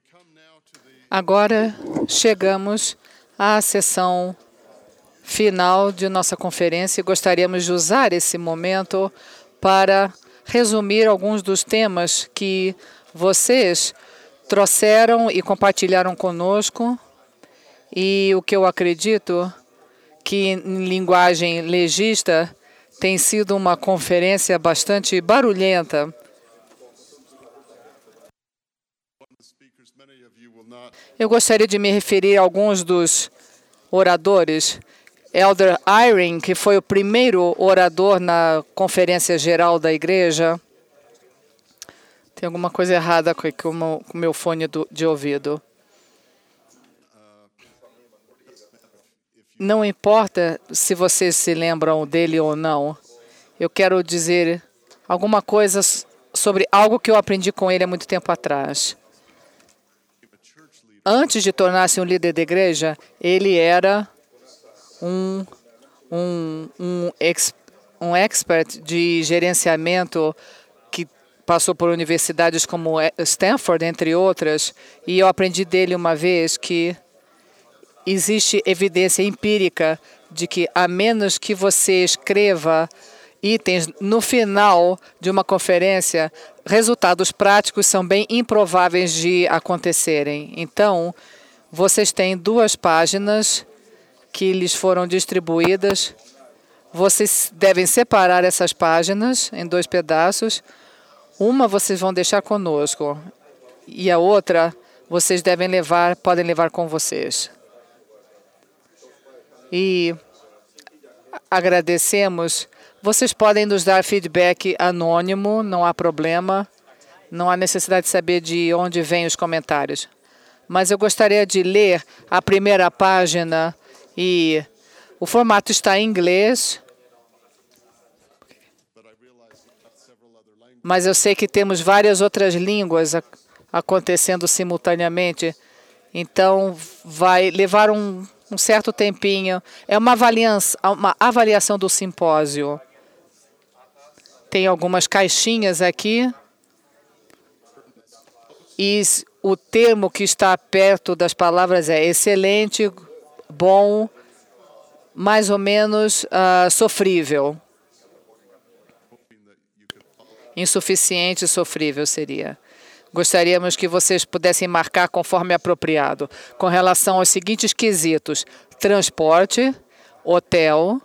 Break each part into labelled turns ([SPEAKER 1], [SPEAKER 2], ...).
[SPEAKER 1] Agora chegamos à sessão final de nossa conferência e gostaríamos de usar esse momento para resumir alguns dos temas que vocês trouxeram e compartilharam conosco e o que eu acredito que, em linguagem legista, tem sido uma conferência bastante barulhenta. Eu gostaria de me referir a alguns dos oradores. Elder Eyring, que foi o primeiro orador na conferência geral da igreja. Tem alguma coisa errada com o meu fone de ouvido. Não importa se vocês se lembram dele ou não. Eu quero dizer alguma coisa sobre algo que eu aprendi com ele há muito tempo atrás. Antes de tornar-se um líder da igreja, ele era um expert de gerenciamento que passou por universidades como Stanford, entre outras, e eu aprendi dele uma vez que existe evidência empírica de que, a menos que você escreva itens no final de uma conferência, resultados práticos são bem improváveis de acontecerem. Então, vocês têm 2 páginas que lhes foram distribuídas. Vocês devem separar essas páginas em 2 pedaços. Uma vocês vão deixar conosco e a outra vocês podem levar com vocês. E agradecemos. Vocês podem nos dar feedback anônimo, não há problema. Não há necessidade de saber de onde vêm os comentários. Mas eu gostaria de ler a primeira página e o formato está em inglês. Mas eu sei que temos várias outras línguas acontecendo simultaneamente. Então, vai levar um certo tempinho. É uma avaliação do simpósio. Tem algumas caixinhas aqui. E o termo que está perto das palavras é excelente, bom, mais ou menos sofrível. Insuficiente, sofrível seria. Gostaríamos que vocês pudessem marcar conforme apropriado. Com relação aos seguintes quesitos: transporte, hotel,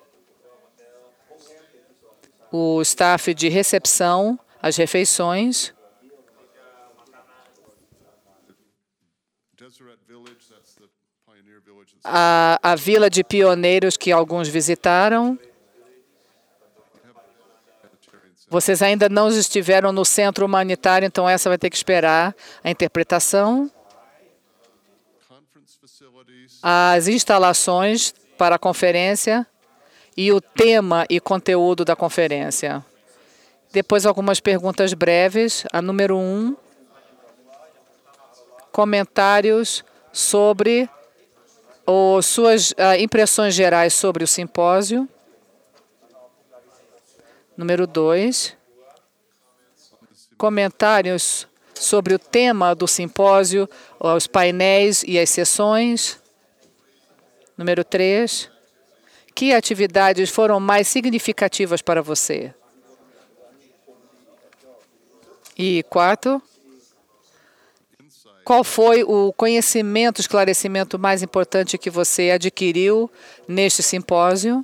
[SPEAKER 1] o staff de recepção, as refeições, a vila de pioneiros que alguns visitaram. Vocês ainda não estiveram no centro humanitário, então essa vai ter que esperar a interpretação. As instalações para a conferência e o tema e conteúdo da conferência. Depois, algumas perguntas breves. A número 1, comentários sobre suas impressões gerais sobre o simpósio. Número 2, comentários sobre o tema do simpósio, os painéis e as sessões. Número 3, que atividades foram mais significativas para você? E 4, qual foi o conhecimento, esclarecimento mais importante que você adquiriu neste simpósio?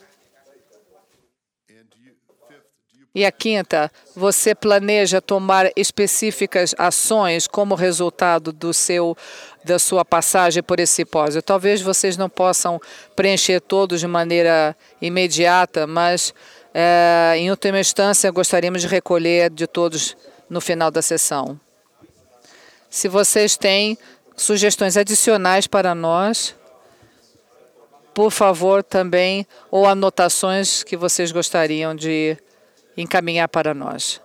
[SPEAKER 1] E a 5ª, você planeja tomar específicas ações como resultado da sua passagem por esse simpósio? Talvez vocês não possam preencher todos de maneira imediata, mas, em última instância, gostaríamos de recolher de todos no final da sessão. Se vocês têm sugestões adicionais para nós, por favor, também, ou anotações que vocês gostariam de encaminhar para nós.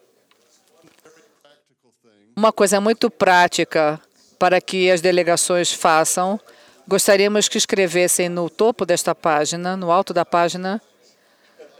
[SPEAKER 1] Uma coisa muito prática para que as delegações façam, gostaríamos que escrevessem no topo desta página, no alto da página,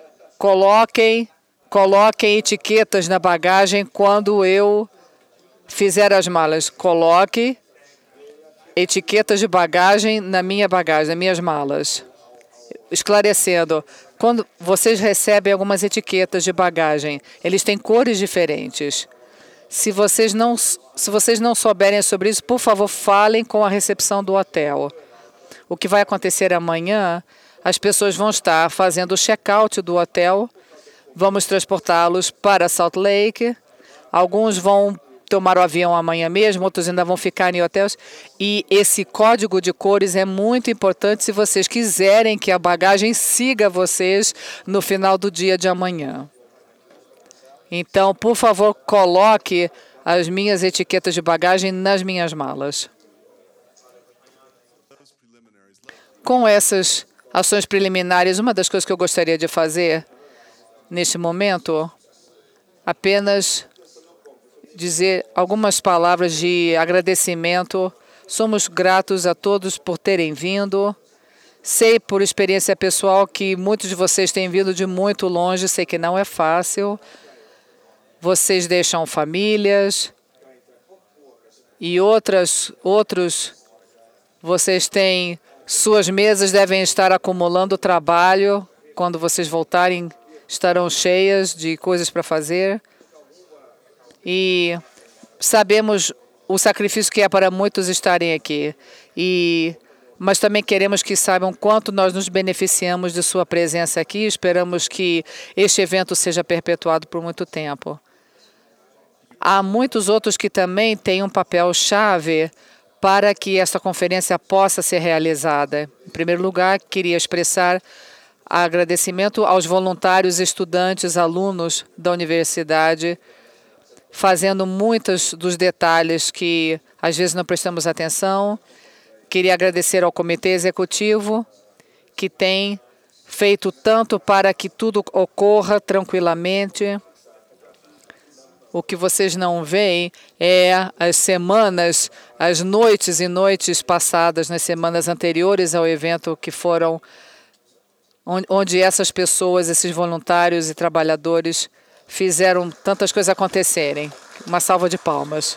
[SPEAKER 1] coloquem etiquetas na bagagem quando eu fizer as malas, coloque etiquetas de bagagem nas minhas malas. Esclarecendo, quando vocês recebem algumas etiquetas de bagagem, eles têm cores diferentes. Se vocês não souberem sobre isso, por favor, falem com a recepção do hotel. O que vai acontecer amanhã, as pessoas vão estar fazendo o check-out do hotel, vamos transportá-los para Salt Lake, alguns vão tomar o avião amanhã mesmo, outros ainda vão ficar em hotéis. E esse código de cores é muito importante se vocês quiserem que a bagagem siga vocês no final do dia de amanhã. Então, por favor, coloque as minhas etiquetas de bagagem nas minhas malas. Com essas ações preliminares, uma das coisas que eu gostaria de fazer neste momento, apenas dizer algumas palavras de agradecimento. Somos gratos a todos por terem vindo. Sei por experiência pessoal que muitos de vocês têm vindo de muito longe, sei que não é fácil. Vocês deixam famílias e outros, vocês têm suas mesas, devem estar acumulando trabalho. Quando vocês voltarem, estarão cheias de coisas para fazer. E sabemos o sacrifício que é para muitos estarem aqui. Mas também queremos que saibam quanto nós nos beneficiamos de sua presença aqui. Esperamos que este evento seja perpetuado por muito tempo. Há muitos outros que também têm um papel-chave para que esta conferência possa ser realizada. Em primeiro lugar, queria expressar agradecimento aos voluntários, estudantes, alunos da universidade, fazendo muitos dos detalhes que às vezes não prestamos atenção. Queria agradecer ao comitê executivo, que tem feito tanto para que tudo ocorra tranquilamente. O que vocês não veem é as semanas, as noites e noites passadas nas semanas anteriores ao evento, que foram onde essas pessoas, esses voluntários e trabalhadores fizeram tantas coisas acontecerem. Uma salva de palmas.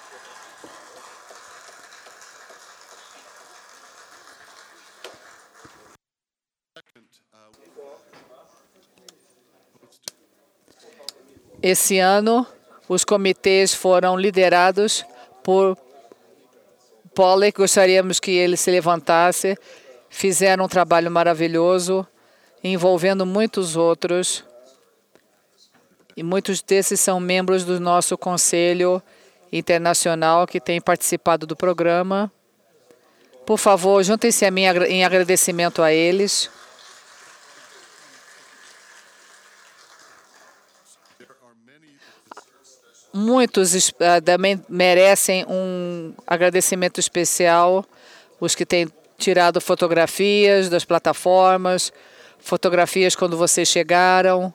[SPEAKER 1] Esse ano, os comitês foram liderados por Pollack. Gostaríamos que ele se levantasse. Fizeram um trabalho maravilhoso, envolvendo muitos outros. E muitos desses são membros do nosso Conselho Internacional que têm participado do programa. Por favor, juntem-se a mim em agradecimento a eles. Muitos também merecem um agradecimento especial, os que têm tirado fotografias das plataformas, fotografias quando vocês chegaram,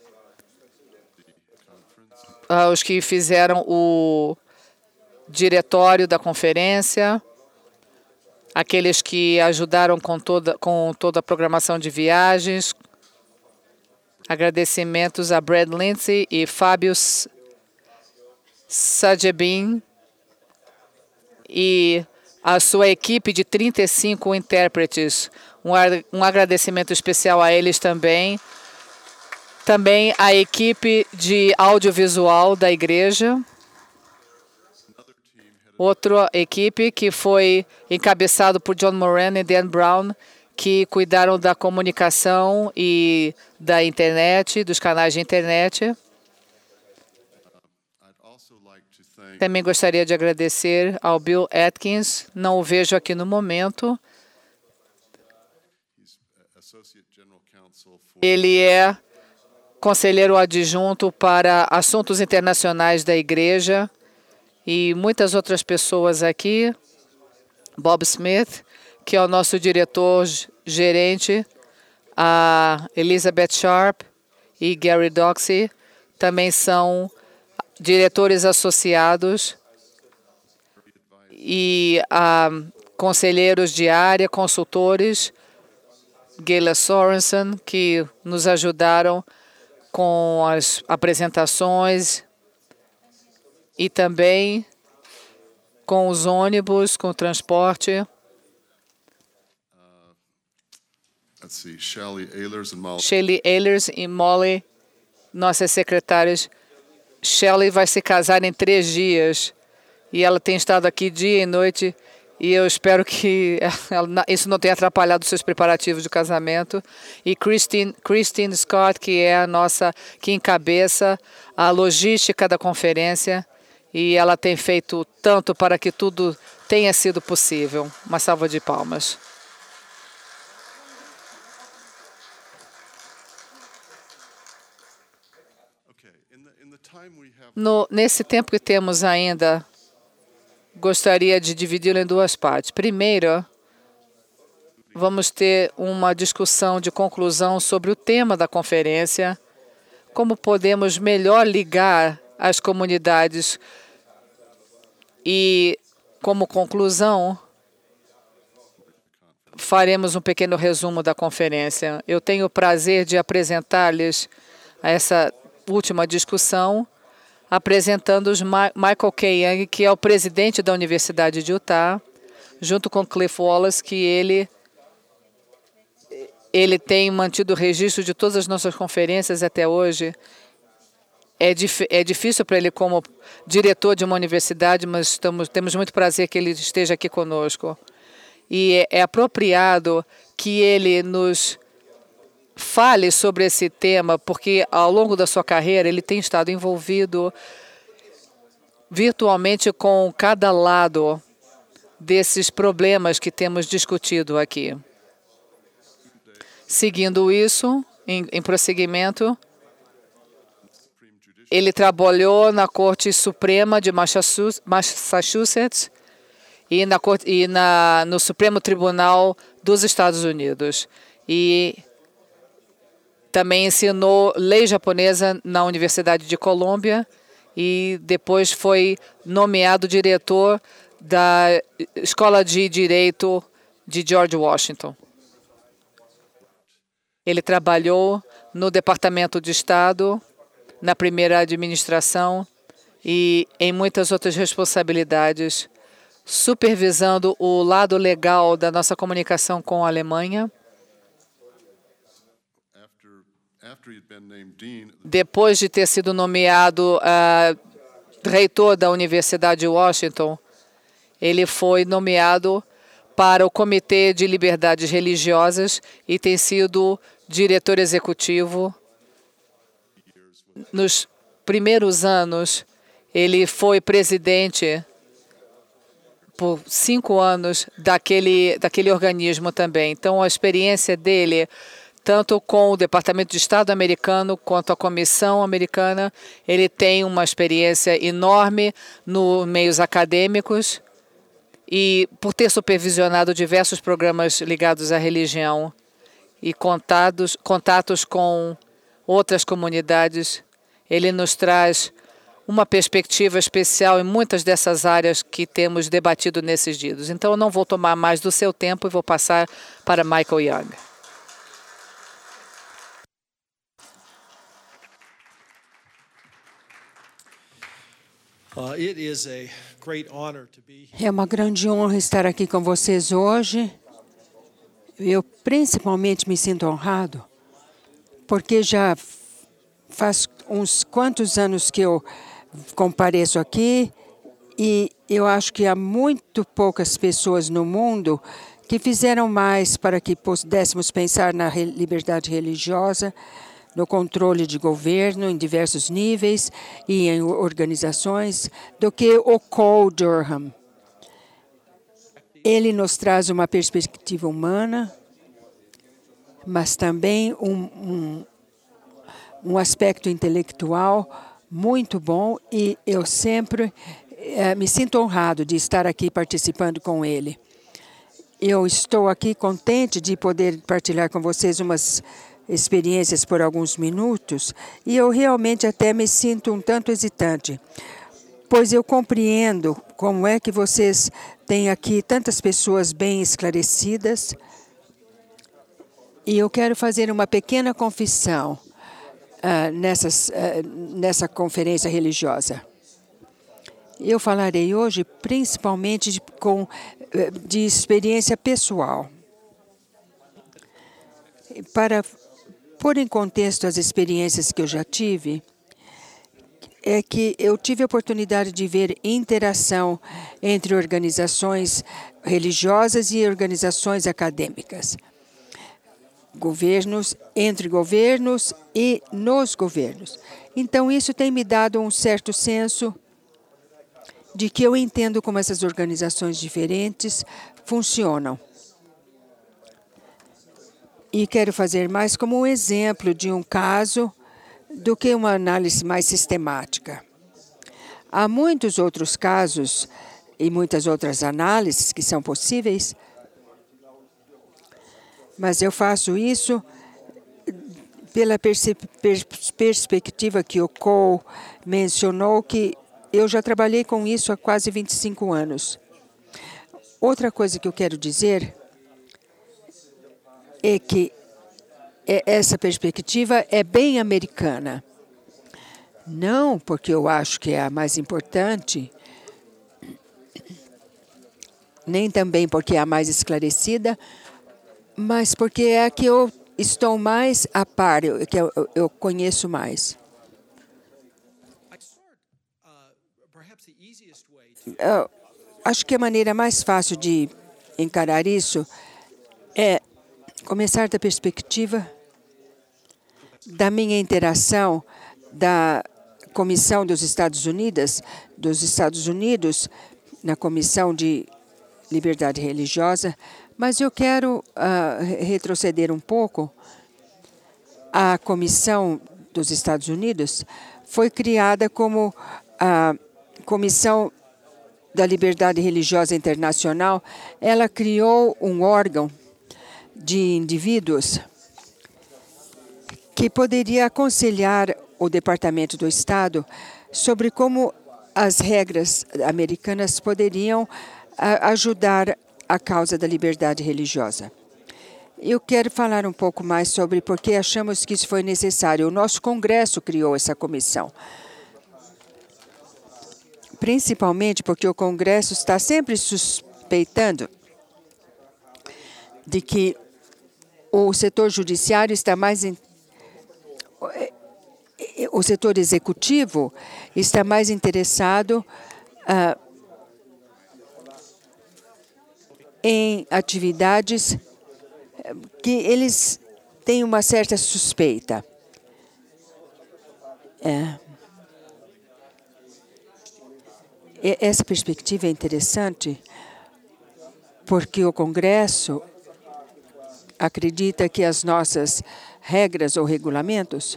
[SPEAKER 1] os que fizeram o diretório da conferência, aqueles que ajudaram com toda a programação de viagens. Agradecimentos a Brad Lindsay e Fábio Sajebin e a sua equipe de 35 intérpretes. Um agradecimento especial a eles também. Também a equipe de audiovisual da igreja. Outra equipe que foi encabeçado por John Moran e Dan Brown, que cuidaram da comunicação e da internet, dos canais de internet. Também gostaria de agradecer ao Bill Atkins, não o vejo aqui no momento. Ele é conselheiro adjunto para assuntos internacionais da igreja e muitas outras pessoas aqui. Bob Smith, que é o nosso diretor-gerente, a Elizabeth Sharp e Gary Doxey também são diretores associados e conselheiros de área, consultores, Gayla Sorensen, que nos ajudaram com as apresentações, e também com os ônibus, com o transporte. Shelley Ehlers e Molly, nossas secretárias. Shelley vai se casar em 3 dias e ela tem estado aqui dia e noite e eu espero que isso não tenha atrapalhado os seus preparativos de casamento. E Christine Scott, que encabeça a logística da conferência, e ela tem feito tanto para que tudo tenha sido possível. Uma salva de palmas. Nesse tempo que temos ainda, gostaria de dividi-lo em 2 partes. Primeiro, vamos ter uma discussão de conclusão sobre o tema da conferência, como podemos melhor ligar as comunidades. E, como conclusão, faremos um pequeno resumo da conferência. Eu tenho o prazer de apresentar-lhes essa última discussão, apresentando Michael K. Young, que é o presidente da Universidade de Utah, junto com Cliff Wallace, que ele tem mantido o registro de todas as nossas conferências até hoje. É difícil para ele como diretor de uma universidade, mas temos muito prazer que ele esteja aqui conosco. E é apropriado que ele nos fale sobre esse tema, porque ao longo da sua carreira ele tem estado envolvido virtualmente com cada lado desses problemas que temos discutido aqui. Seguindo isso, em prosseguimento, ele trabalhou na Corte Suprema de Massachusetts e no Supremo Tribunal dos Estados Unidos. E também ensinou lei japonesa na Universidade de Colômbia e depois foi nomeado diretor da Escola de Direito de George Washington. Ele trabalhou no Departamento de Estado, na primeira administração e em muitas outras responsabilidades, supervisando o lado legal da nossa comunicação com a Alemanha. Depois de ter sido nomeado reitor da Universidade de Washington, ele foi nomeado para o Comitê de Liberdades Religiosas e tem sido diretor executivo. Nos primeiros anos, ele foi presidente por 5 anos daquele organismo também. Então, a experiência dele, tanto com o Departamento de Estado americano quanto a Comissão americana, ele tem uma experiência enorme nos meios acadêmicos e por ter supervisionado diversos programas ligados à religião e contatos com outras comunidades, ele nos traz uma perspectiva especial em muitas dessas áreas que temos debatido nesses dias. Então, eu não vou tomar mais do seu tempo e vou passar para Michael Young.
[SPEAKER 2] É uma grande honra estar aqui com vocês hoje. Eu principalmente me sinto honrado, porque já faz uns quantos anos que eu compareço aqui e eu acho que há muito poucas pessoas no mundo que fizeram mais para que pudéssemos pensar na liberdade religiosa, no controle de governo em diversos níveis e em organizações, do que o Cole Durham. Ele nos traz uma perspectiva humana, mas também um aspecto intelectual muito bom, e eu sempre me sinto honrado de estar aqui participando com ele. Eu estou aqui contente de poder partilhar com vocês umas experiências por alguns minutos, e eu realmente até me sinto um tanto hesitante, pois eu compreendo como é que vocês têm aqui tantas pessoas bem esclarecidas, e eu quero fazer uma pequena confissão nessa conferência religiosa. Eu falarei hoje principalmente de experiência pessoal. Para pôr em contexto as experiências que eu já tive, é que eu tive a oportunidade de ver interação entre organizações religiosas e organizações acadêmicas, governos, entre governos e nos governos. Então, isso tem me dado um certo senso de que eu entendo como essas organizações diferentes funcionam. E quero fazer mais como um exemplo de um caso do que uma análise mais sistemática. Há muitos outros casos e muitas outras análises que são possíveis, mas eu faço isso pela perspectiva que o Cole mencionou, que eu já trabalhei com isso há quase 25 anos. Outra coisa que eu quero dizer é que essa perspectiva é bem americana. Não porque eu acho que é a mais importante, nem também porque é a mais esclarecida, mas porque é a que eu estou mais a par, que eu conheço mais. Acho que a maneira mais fácil de encarar isso é começar da perspectiva da minha interação da Comissão dos Estados Unidos, na Comissão de Liberdade Religiosa, mas eu quero retroceder um pouco. A Comissão dos Estados Unidos foi criada como a Comissão da Liberdade Religiosa Internacional. Ela criou um órgão de indivíduos que poderia aconselhar o Departamento do Estado sobre como as regras americanas poderiam ajudar a causa da liberdade religiosa. Eu quero falar um pouco mais sobre por que achamos que isso foi necessário. O nosso Congresso criou essa comissão, principalmente porque o Congresso está sempre suspeitando de que o setor judiciário está mais o setor executivo está mais interessado em atividades que eles têm uma certa suspeita. Essa perspectiva é interessante porque o Congresso acredita que as nossas regras ou regulamentos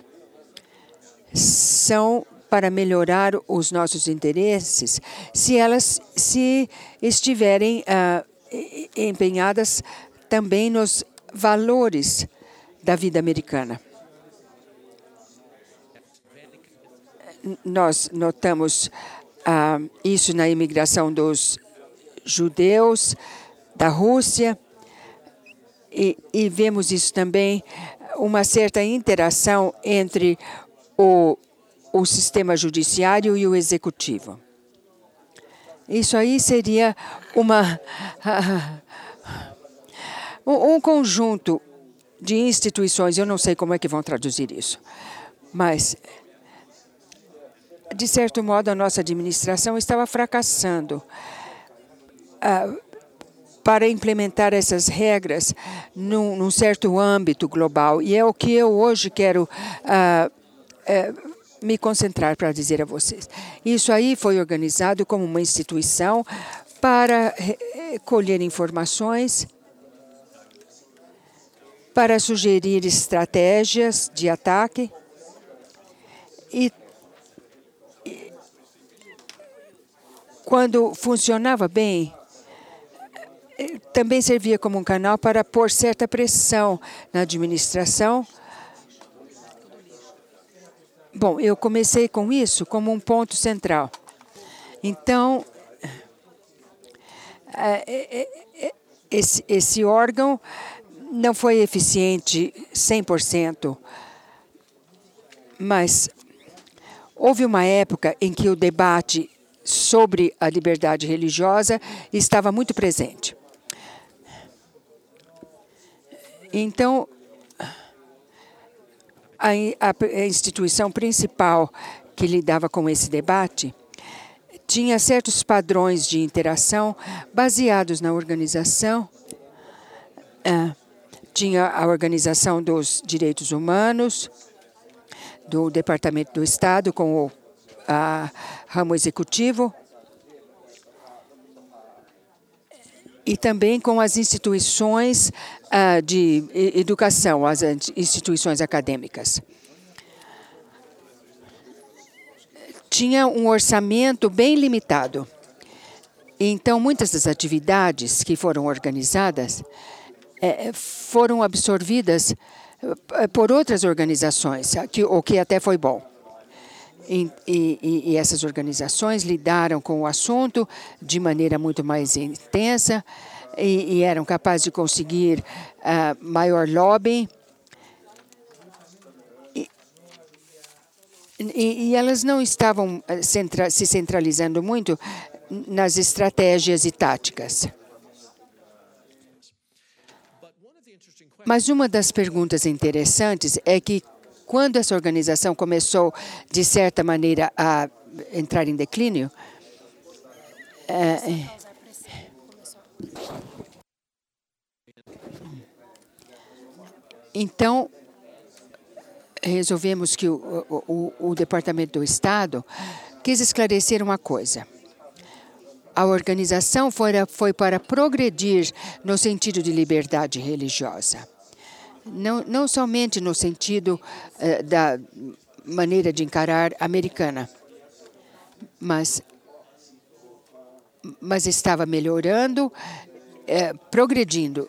[SPEAKER 2] são para melhorar os nossos interesses se elas estiverem empenhadas também nos valores da vida americana. Nós notamos isso na imigração dos judeus da Rússia e vemos isso também, uma certa interação entre o sistema judiciário e o executivo. Isso aí seria um conjunto de instituições, eu não sei como é que vão traduzir isso, mas, de certo modo, a nossa administração estava fracassando para implementar essas regras num certo âmbito global. E é o que eu hoje quero me concentrar para dizer a vocês. Isso aí foi organizado como uma instituição para colher informações, para sugerir estratégias de ataque e quando funcionava bem, também servia como um canal para pôr certa pressão na administração. Bom, eu comecei com isso como um ponto central. Então, esse órgão não foi eficiente 100%, mas houve uma época em que o debate sobre a liberdade religiosa estava muito presente. Então, a instituição principal que lidava com esse debate tinha certos padrões de interação baseados na organização. Tinha a Organização dos Direitos Humanos, do Departamento do Estado, com o ramo executivo, e também com as instituições de educação, as instituições acadêmicas. Tinha um orçamento bem limitado. Então, muitas das atividades que foram organizadas foram absorvidas por outras organizações, o que até foi bom. E essas organizações lidaram com o assunto de maneira muito mais intensa e eram capazes de conseguir maior lobbying. E elas não estavam se centralizando muito nas estratégias e táticas. Mas uma das perguntas interessantes é que, quando essa organização começou, de certa maneira, a entrar em declínio, então, resolvemos que o Departamento do Estado quis esclarecer uma coisa. A organização foi para progredir no sentido de liberdade religiosa. Não somente no sentido da maneira de encarar americana, mas estava melhorando, progredindo.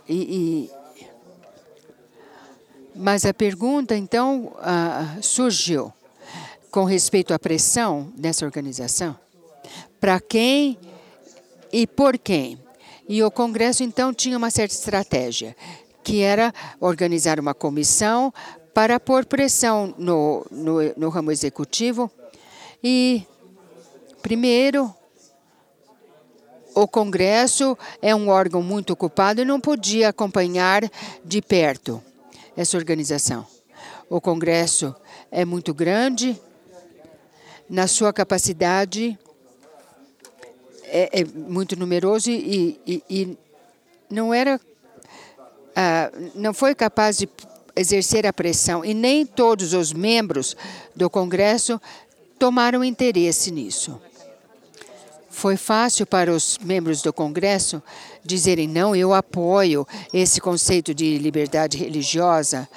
[SPEAKER 2] Mas a pergunta, então, surgiu com respeito à pressão nessa organização. Para quem e por quem? E o Congresso, então, tinha uma certa estratégia, que era organizar uma comissão para pôr pressão no ramo executivo. E, primeiro, o Congresso é um órgão muito ocupado e não podia acompanhar de perto essa organização. O Congresso é muito grande, na sua capacidade é muito numeroso e não foi capaz de exercer a pressão, e nem todos os membros do Congresso tomaram interesse nisso. Foi fácil para os membros do Congresso dizerem: não, eu apoio esse conceito de liberdade religiosa,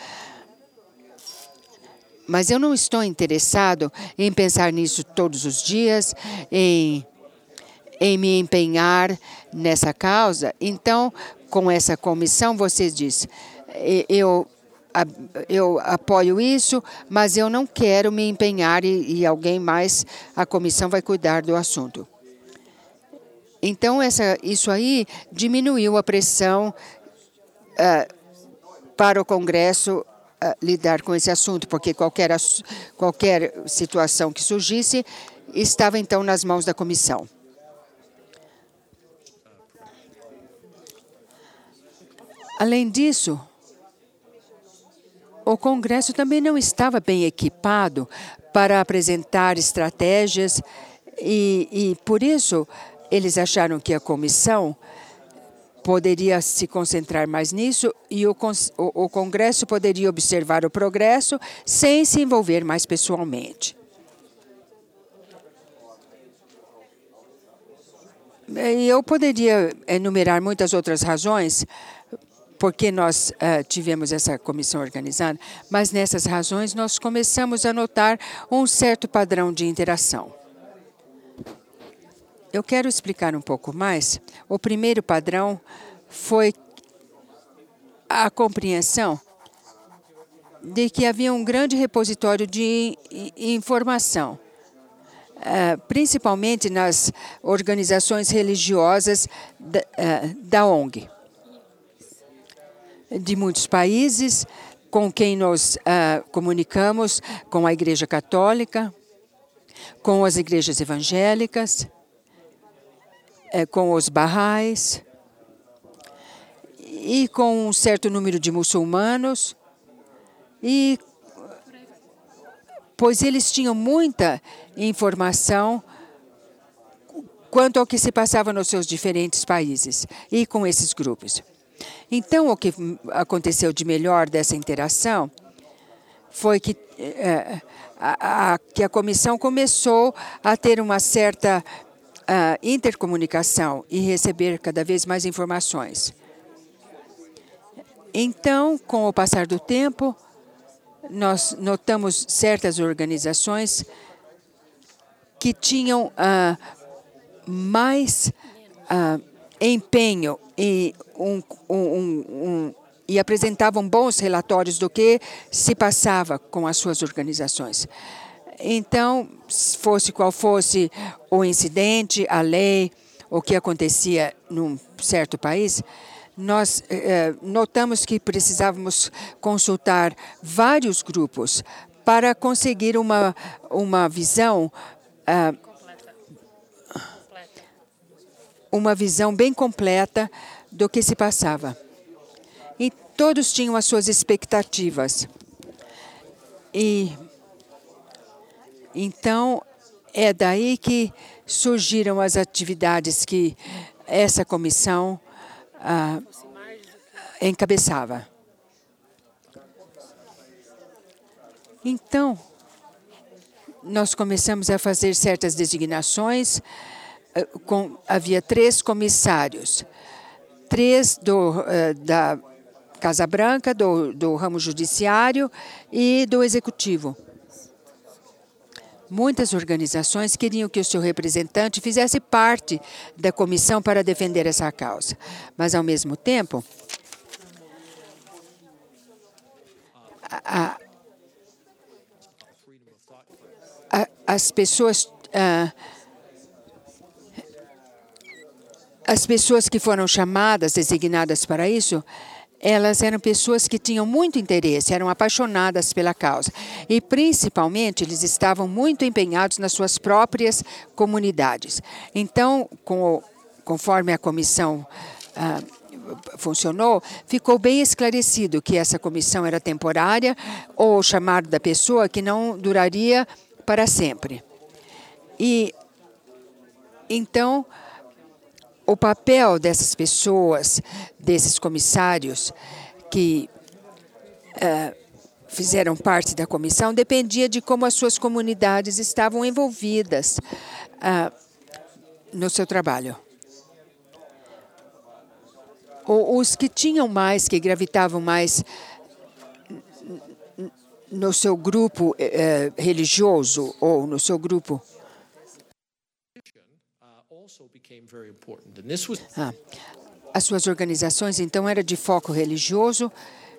[SPEAKER 2] mas eu não estou interessado em pensar nisso todos os dias, em me empenhar nessa causa. Então, com essa comissão, você diz: eu apoio isso, mas eu não quero me empenhar e alguém mais, a comissão vai cuidar do assunto. Então, isso aí diminuiu a pressão para o Congresso lidar com esse assunto, porque qualquer situação que surgisse estava, então, nas mãos da comissão. Além disso, o Congresso também não estava bem equipado para apresentar estratégias e por isso, eles acharam que a comissão poderia se concentrar mais nisso e o Congresso poderia observar o progresso sem se envolver mais pessoalmente. E eu poderia enumerar muitas outras razões porque nós tivemos essa comissão organizada, mas nessas razões nós começamos a notar um certo padrão de interação. Eu quero explicar um pouco mais. O primeiro padrão foi a compreensão de que havia um grande repositório de informação, principalmente nas organizações religiosas da ONG, de muitos países com quem nós comunicamos, com a Igreja Católica, com as igrejas evangélicas, com os Baha'is e com um certo número de muçulmanos, pois eles tinham muita informação quanto ao que se passava nos seus diferentes países e com esses grupos. Então, o que aconteceu de melhor dessa interação foi que a comissão começou a ter uma certa intercomunicação e receber cada vez mais informações. Então, com o passar do tempo, nós notamos certas organizações que tinham mais empenho e apresentavam bons relatórios do que se passava com as suas organizações. Então, fosse qual fosse o incidente, a lei, o que acontecia num certo país, nós notamos que precisávamos consultar vários grupos para conseguir uma visão bem completa do que se passava. E todos tinham as suas expectativas. E então é daí que surgiram as atividades que essa comissão encabeçava. Então, nós começamos a fazer certas designações. Havia 3 comissários, 3 da Casa Branca, do ramo judiciário e do executivo. Muitas organizações queriam que o seu representante fizesse parte da comissão para defender essa causa. Mas, ao mesmo tempo, as pessoas que foram chamadas, designadas para isso, elas eram pessoas que tinham muito interesse, eram apaixonadas pela causa. E, principalmente, eles estavam muito empenhados nas suas próprias comunidades. Então, conforme a comissão funcionou, ficou bem esclarecido que essa comissão era temporária ou chamado da pessoa que não duraria para sempre. E, então, o papel dessas pessoas, desses comissários que fizeram parte da comissão, dependia de como as suas comunidades estavam envolvidas no seu trabalho. Os que tinham mais, que gravitavam mais no seu grupo religioso ou no seu grupo as suas organizações, então, eram de foco religioso.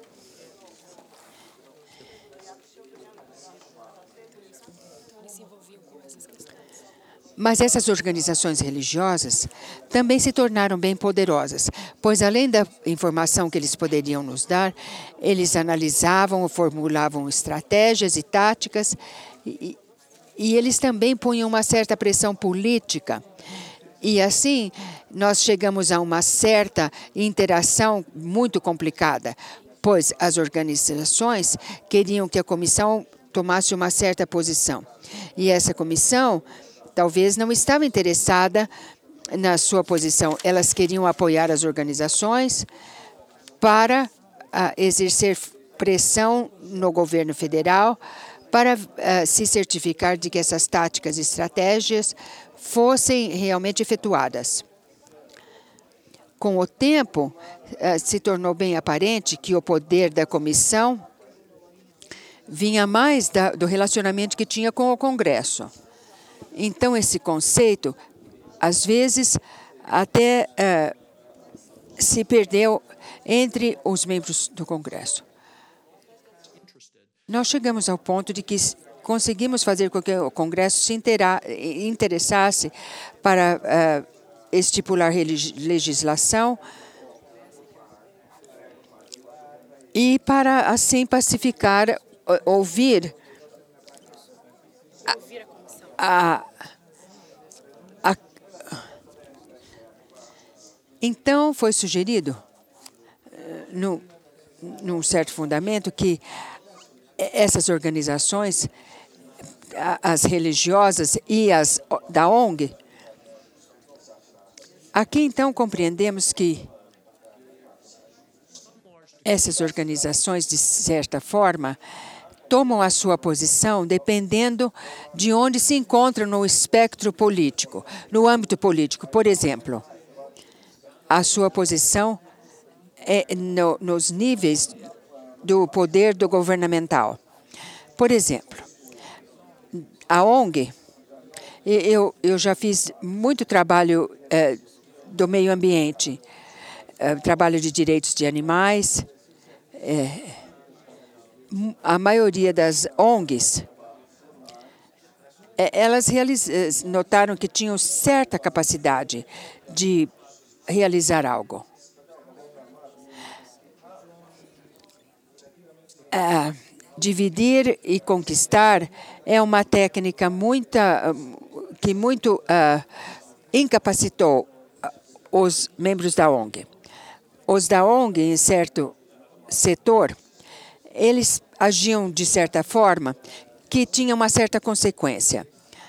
[SPEAKER 2] Mas essas organizações religiosas também se tornaram bem poderosas, pois, além da informação que eles poderiam nos dar, eles analisavam ou formulavam estratégias e táticas, e eles também punham uma certa pressão política. E, assim, nós chegamos a uma certa interação muito complicada, pois as organizações queriam que a comissão tomasse uma certa posição. E essa comissão talvez não estava interessada na sua posição. Elas queriam apoiar as organizações para exercer pressão no governo federal para se certificar de que essas táticas e estratégias fossem realmente efetuadas. Com o tempo, se tornou bem aparente que o poder da comissão vinha mais do relacionamento que tinha com o Congresso. Então, esse conceito, às vezes, até se perdeu entre os membros do Congresso. Nós chegamos ao ponto de que conseguimos fazer com que o Congresso se interessasse para estipular legislação e para, assim, pacificar, ouvir Então, foi sugerido, num certo fundamento, que essas organizações, as religiosas e as da ONG, aqui então compreendemos que essas organizações, de certa forma, tomam a sua posição dependendo de onde se encontram no espectro político, no âmbito político. Por exemplo, a sua posição é nos níveis do poder do governamental. Por exemplo, a ONG, eu já fiz muito trabalho do meio ambiente, trabalho de direitos de animais. A maioria das ONGs, elas notaram que tinham certa capacidade de realizar algo. Dividir e conquistar é uma técnica que muito incapacitou os membros da ONG. Os da ONG, em certo setor, eles agiam de certa forma que tinha uma certa consequência.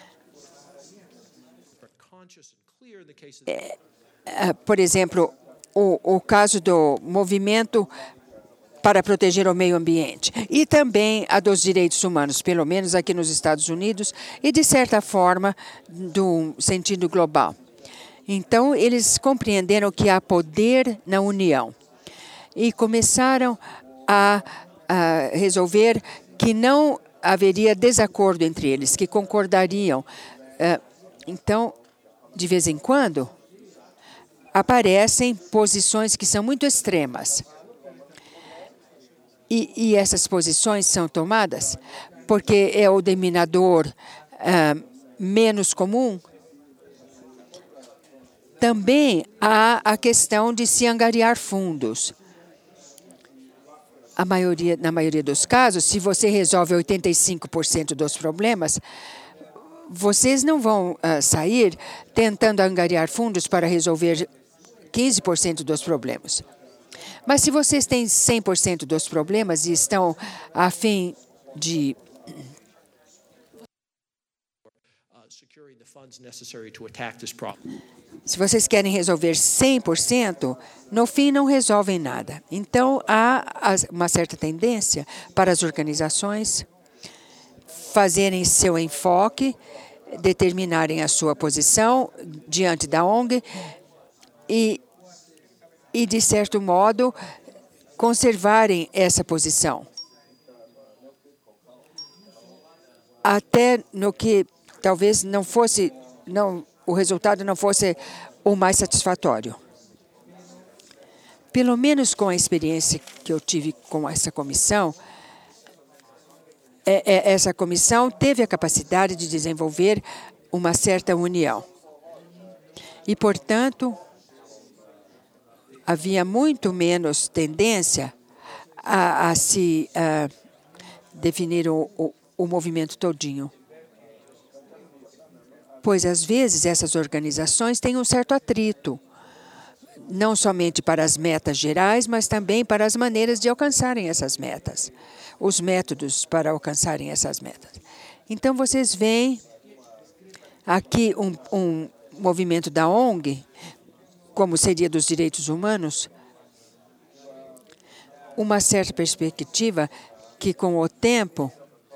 [SPEAKER 2] Por exemplo, o caso do movimento para proteger o meio ambiente e também a dos direitos humanos, pelo menos aqui nos Estados Unidos e, de certa forma, do sentido global. Então, eles compreenderam que há poder na união e começaram a resolver que não haveria desacordo entre eles, que concordariam. Então, de vez em quando, aparecem posições que são muito extremas. E essas posições são tomadas porque é o denominador menos comum. Também há a questão de se angariar fundos. Na maioria dos casos, se você resolve 85% dos problemas, vocês não vão sair tentando angariar fundos para resolver 15% dos problemas. Mas se vocês têm 100% dos problemas e estão a fim de se vocês querem resolver 100%, no fim não resolvem nada. Então, há uma certa tendência para as organizações fazerem seu enfoque, determinarem a sua posição diante da ONG e de certo modo, conservarem essa posição. Até no que talvez o resultado não fosse o mais satisfatório. Pelo menos com a experiência que eu tive com essa comissão, essa comissão teve a capacidade de desenvolver uma certa união. E, portanto, havia muito menos tendência a se definir o movimento todinho. Pois, às vezes, essas organizações têm um certo atrito, não somente para as metas gerais, mas também para as maneiras de alcançarem essas metas, os métodos para alcançarem essas metas. Então, vocês veem aqui um movimento da ONG, como seria dos direitos humanos, uma certa perspectiva que, com o tempo,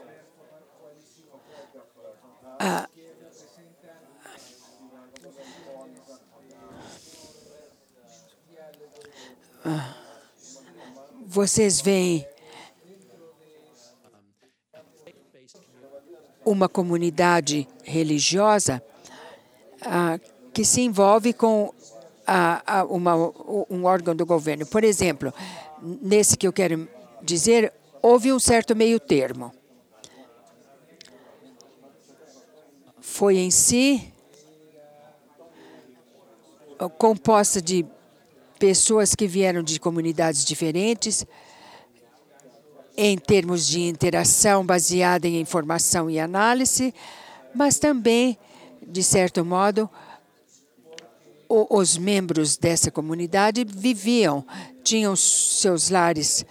[SPEAKER 2] vocês veem uma comunidade religiosa que se envolve com um órgão do governo. Por exemplo, nesse que eu quero dizer, houve um certo meio termo. Foi em si composta de pessoas que vieram de comunidades diferentes, em termos de interação baseada em informação e análise, mas também, de certo modo, os membros dessa comunidade tinham seus lares.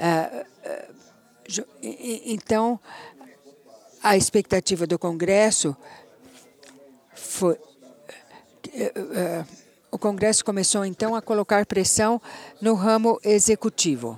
[SPEAKER 2] Então, a expectativa do Congresso foi... O Congresso começou, então, a colocar pressão no ramo executivo.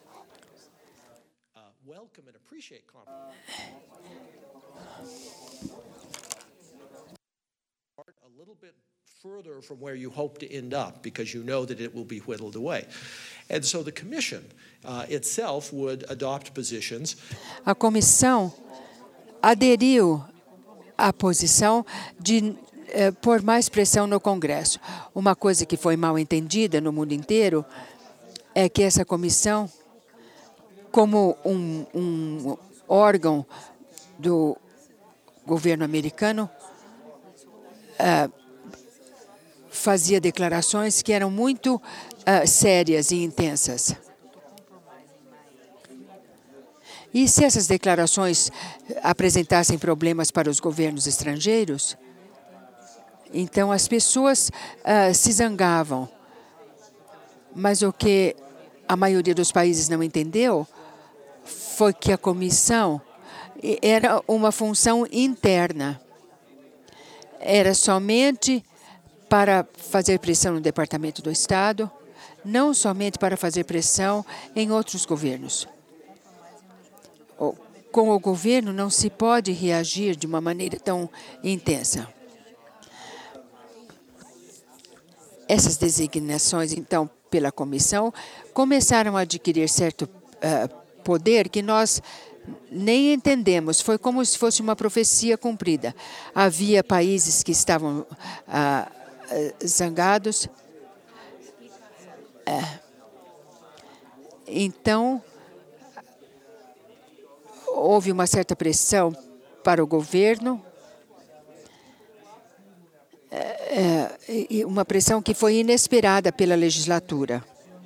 [SPEAKER 3] Further from where you hope to end up, because you know that it will be whittled away. And so the commission itself would adopt positions.
[SPEAKER 2] A comissão aderiu à posição de pôr mais pressão no Congresso. Uma coisa que foi mal entendida no mundo inteiro é que essa comissão, como um órgão do governo americano, fazia declarações que eram muito sérias e intensas. E se essas declarações apresentassem problemas para os governos estrangeiros, então as pessoas se zangavam. Mas o que a maioria dos países não entendeu foi que a comissão era uma função interna. Era somente para fazer pressão no Departamento do Estado, não somente para fazer pressão em outros governos. Com o governo não se pode reagir de uma maneira tão intensa. Essas designações, então, pela comissão, começaram a adquirir certo poder que nós nem entendemos. Foi como se fosse uma profecia cumprida. Havia países que estavam zangados. Então, houve uma certa pressão para o governo, uma pressão que foi inesperada pela legislatura.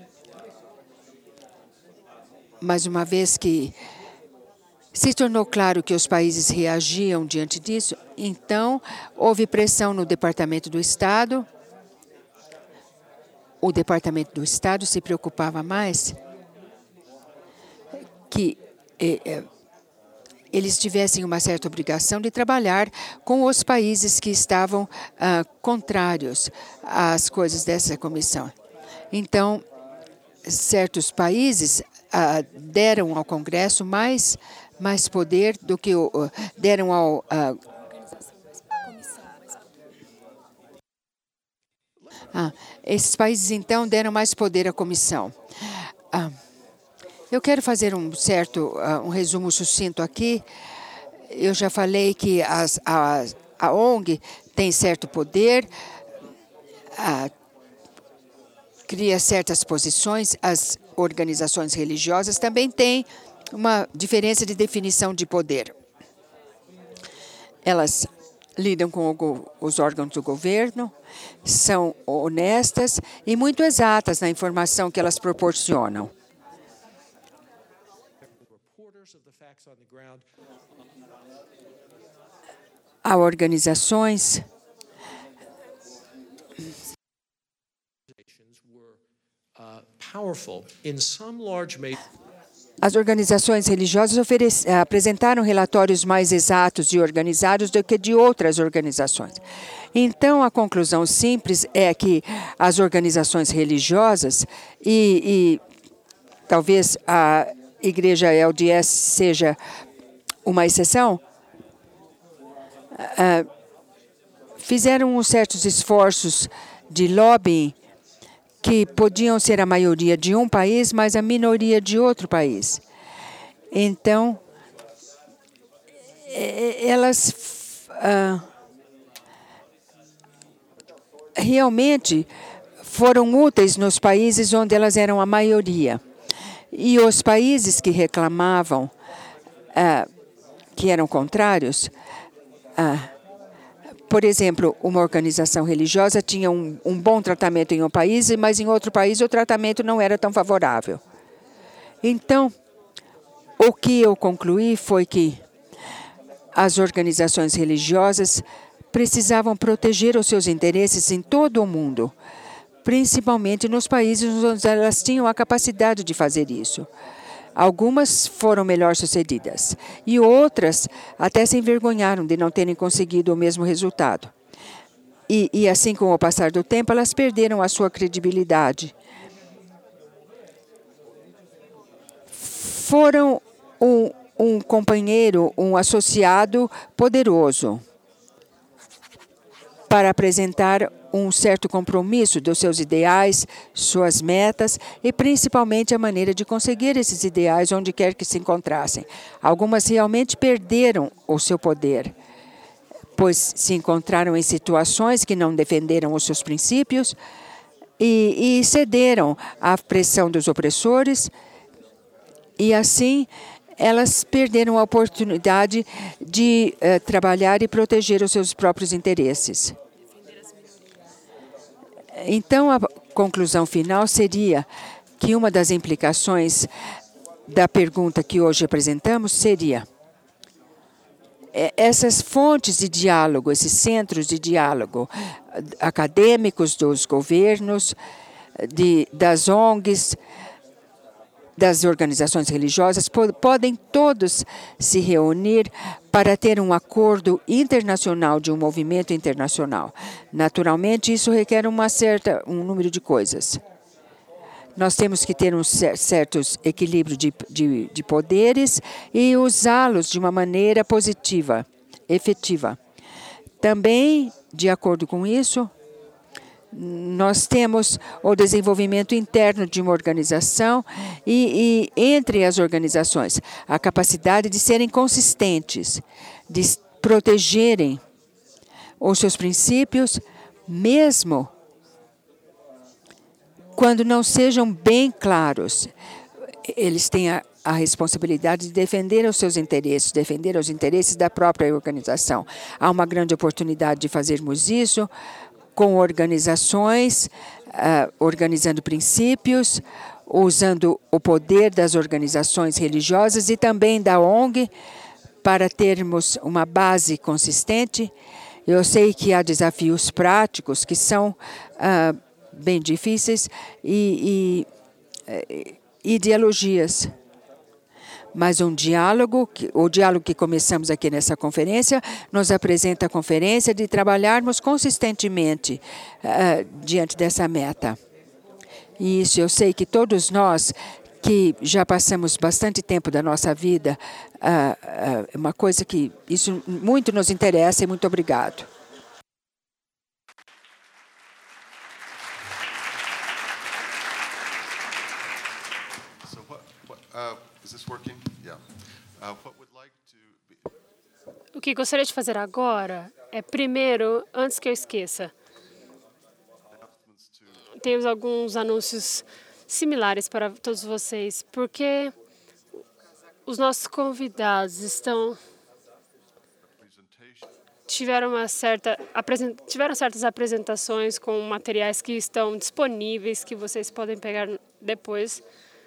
[SPEAKER 2] Mas uma vez que se tornou claro que os países reagiam diante disso, então houve pressão no Departamento do Estado. O Departamento do Estado se preocupava mais que eles tivessem uma certa obrigação de trabalhar com os países que estavam contrários às coisas dessa comissão. Então, certos países deram ao Congresso mais poder do que deram ao esses países, então, deram mais poder à comissão. Eu quero fazer um resumo sucinto aqui. Eu já falei que a ONG tem certo poder, cria certas posições. As organizações religiosas também têm uma diferença de definição de poder. Elas lidam com os órgãos do governo, são honestas e muito exatas na informação que elas proporcionam. Há organizações As organizações religiosas apresentaram relatórios mais exatos e organizados do que de outras organizações. Então, a conclusão simples é que as organizações religiosas e talvez a Igreja LDS seja uma exceção, fizeram certos esforços de lobbying que podiam ser a maioria de um país, mas a minoria de outro país. Então, elas realmente foram úteis nos países onde elas eram a maioria. E os países que reclamavam, que eram contrários, por exemplo, uma organização religiosa tinha um bom tratamento em um país, mas em outro país o tratamento não era tão favorável. Então, o que eu concluí foi que as organizações religiosas precisavam proteger os seus interesses em todo o mundo, principalmente nos países onde elas tinham a capacidade de fazer isso. Algumas foram melhor sucedidas e outras até se envergonharam de não terem conseguido o mesmo resultado. E assim, com o passar do tempo, elas perderam a sua credibilidade. Foram um companheiro, um associado poderoso para apresentar um certo compromisso dos seus ideais, suas metas e principalmente a maneira de conseguir esses ideais onde quer que se encontrassem. Algumas realmente perderam o seu poder, pois se encontraram em situações que não defenderam os seus princípios e cederam à pressão dos opressores, e assim elas perderam a oportunidade de trabalhar e proteger os seus próprios interesses. Então, a conclusão final seria que uma das implicações da pergunta que hoje apresentamos seria: essas fontes de diálogo, esses centros de diálogo acadêmicos dos governos, das ONGs, das organizações religiosas, podem todos se reunir para ter um acordo internacional de um movimento internacional. Naturalmente, isso requer um número de coisas. Nós temos que ter um certo equilíbrio de poderes e usá-los de uma maneira positiva, efetiva. Também, de acordo com isso, nós temos o desenvolvimento interno de uma organização e entre as organizações, a capacidade de serem consistentes, de protegerem os seus princípios, mesmo quando não sejam bem claros. Eles têm a responsabilidade de defender os seus interesses, defender os interesses da própria organização. Há uma grande oportunidade de fazermos isso com organizações, organizando princípios, usando o poder das organizações religiosas e também da ONG para termos uma base consistente. Eu sei que há desafios práticos que são bem difíceis e ideologias. Mas o diálogo que começamos aqui nessa conferência, nos apresenta a conferência de trabalharmos consistentemente diante dessa meta. E isso eu sei que todos nós que já passamos bastante tempo da nossa vida, é uma coisa que isso muito nos interessa e muito obrigado.
[SPEAKER 4] O que gostaria de fazer agora é, primeiro, antes que eu esqueça, temos alguns anúncios similares para todos vocês, porque os nossos convidados tiveram certas apresentações com materiais que estão disponíveis, que vocês podem pegar depois.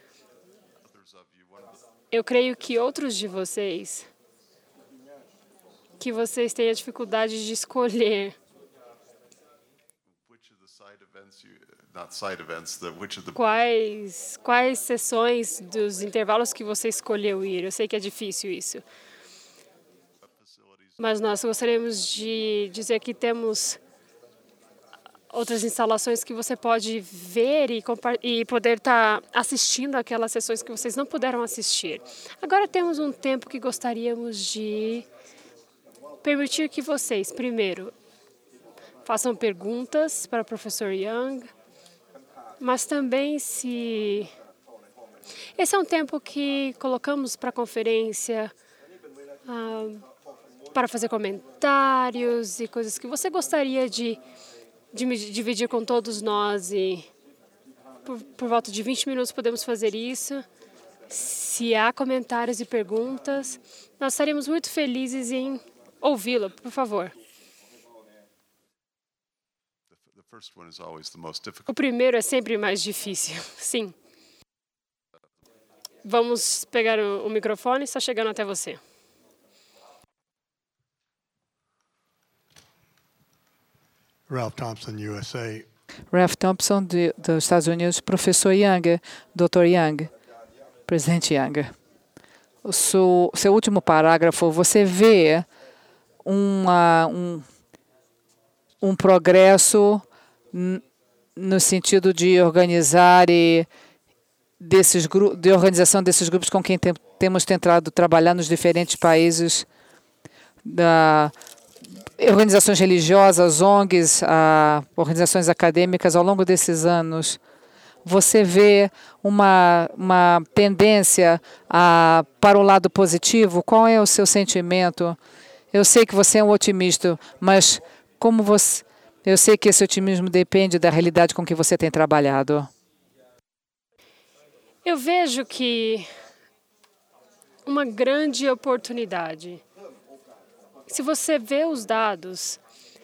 [SPEAKER 4] Eu creio que outros de vocês, que vocês têm a dificuldade de escolher quais sessões dos intervalos que você escolheu ir. Eu sei que é difícil isso. Mas nós gostaríamos de dizer que temos outras instalações que você pode ver e poder estar assistindo aquelas sessões que vocês não puderam assistir. Agora temos um tempo que gostaríamos de permitir que vocês, primeiro, façam perguntas para o professor Young, mas também esse é um tempo que colocamos para a conferência para fazer comentários e coisas que você gostaria de dividir com todos nós, e por volta de 20 minutos podemos fazer isso. Se há comentários e perguntas, nós estaremos muito felizes em ouvi-lo, por favor. O primeiro é sempre mais difícil, sim. Vamos pegar o microfone, está chegando até você.
[SPEAKER 5] Ralph Thompson, USA.
[SPEAKER 1] Ralph Thompson, dos Estados Unidos, professor Young, Dr. Young, presidente Young. O seu último parágrafo, você vê um progresso no sentido de organizar de organização desses grupos com quem temos tentado trabalhar nos diferentes países, organizações religiosas, ONGs, organizações acadêmicas ao longo desses anos. Você vê uma tendência para o lado positivo? Qual é o seu sentimento? Eu sei que você é um otimista, mas eu sei que esse otimismo depende da realidade com que você tem trabalhado.
[SPEAKER 4] Eu vejo que uma grande oportunidade. Se você vê os dados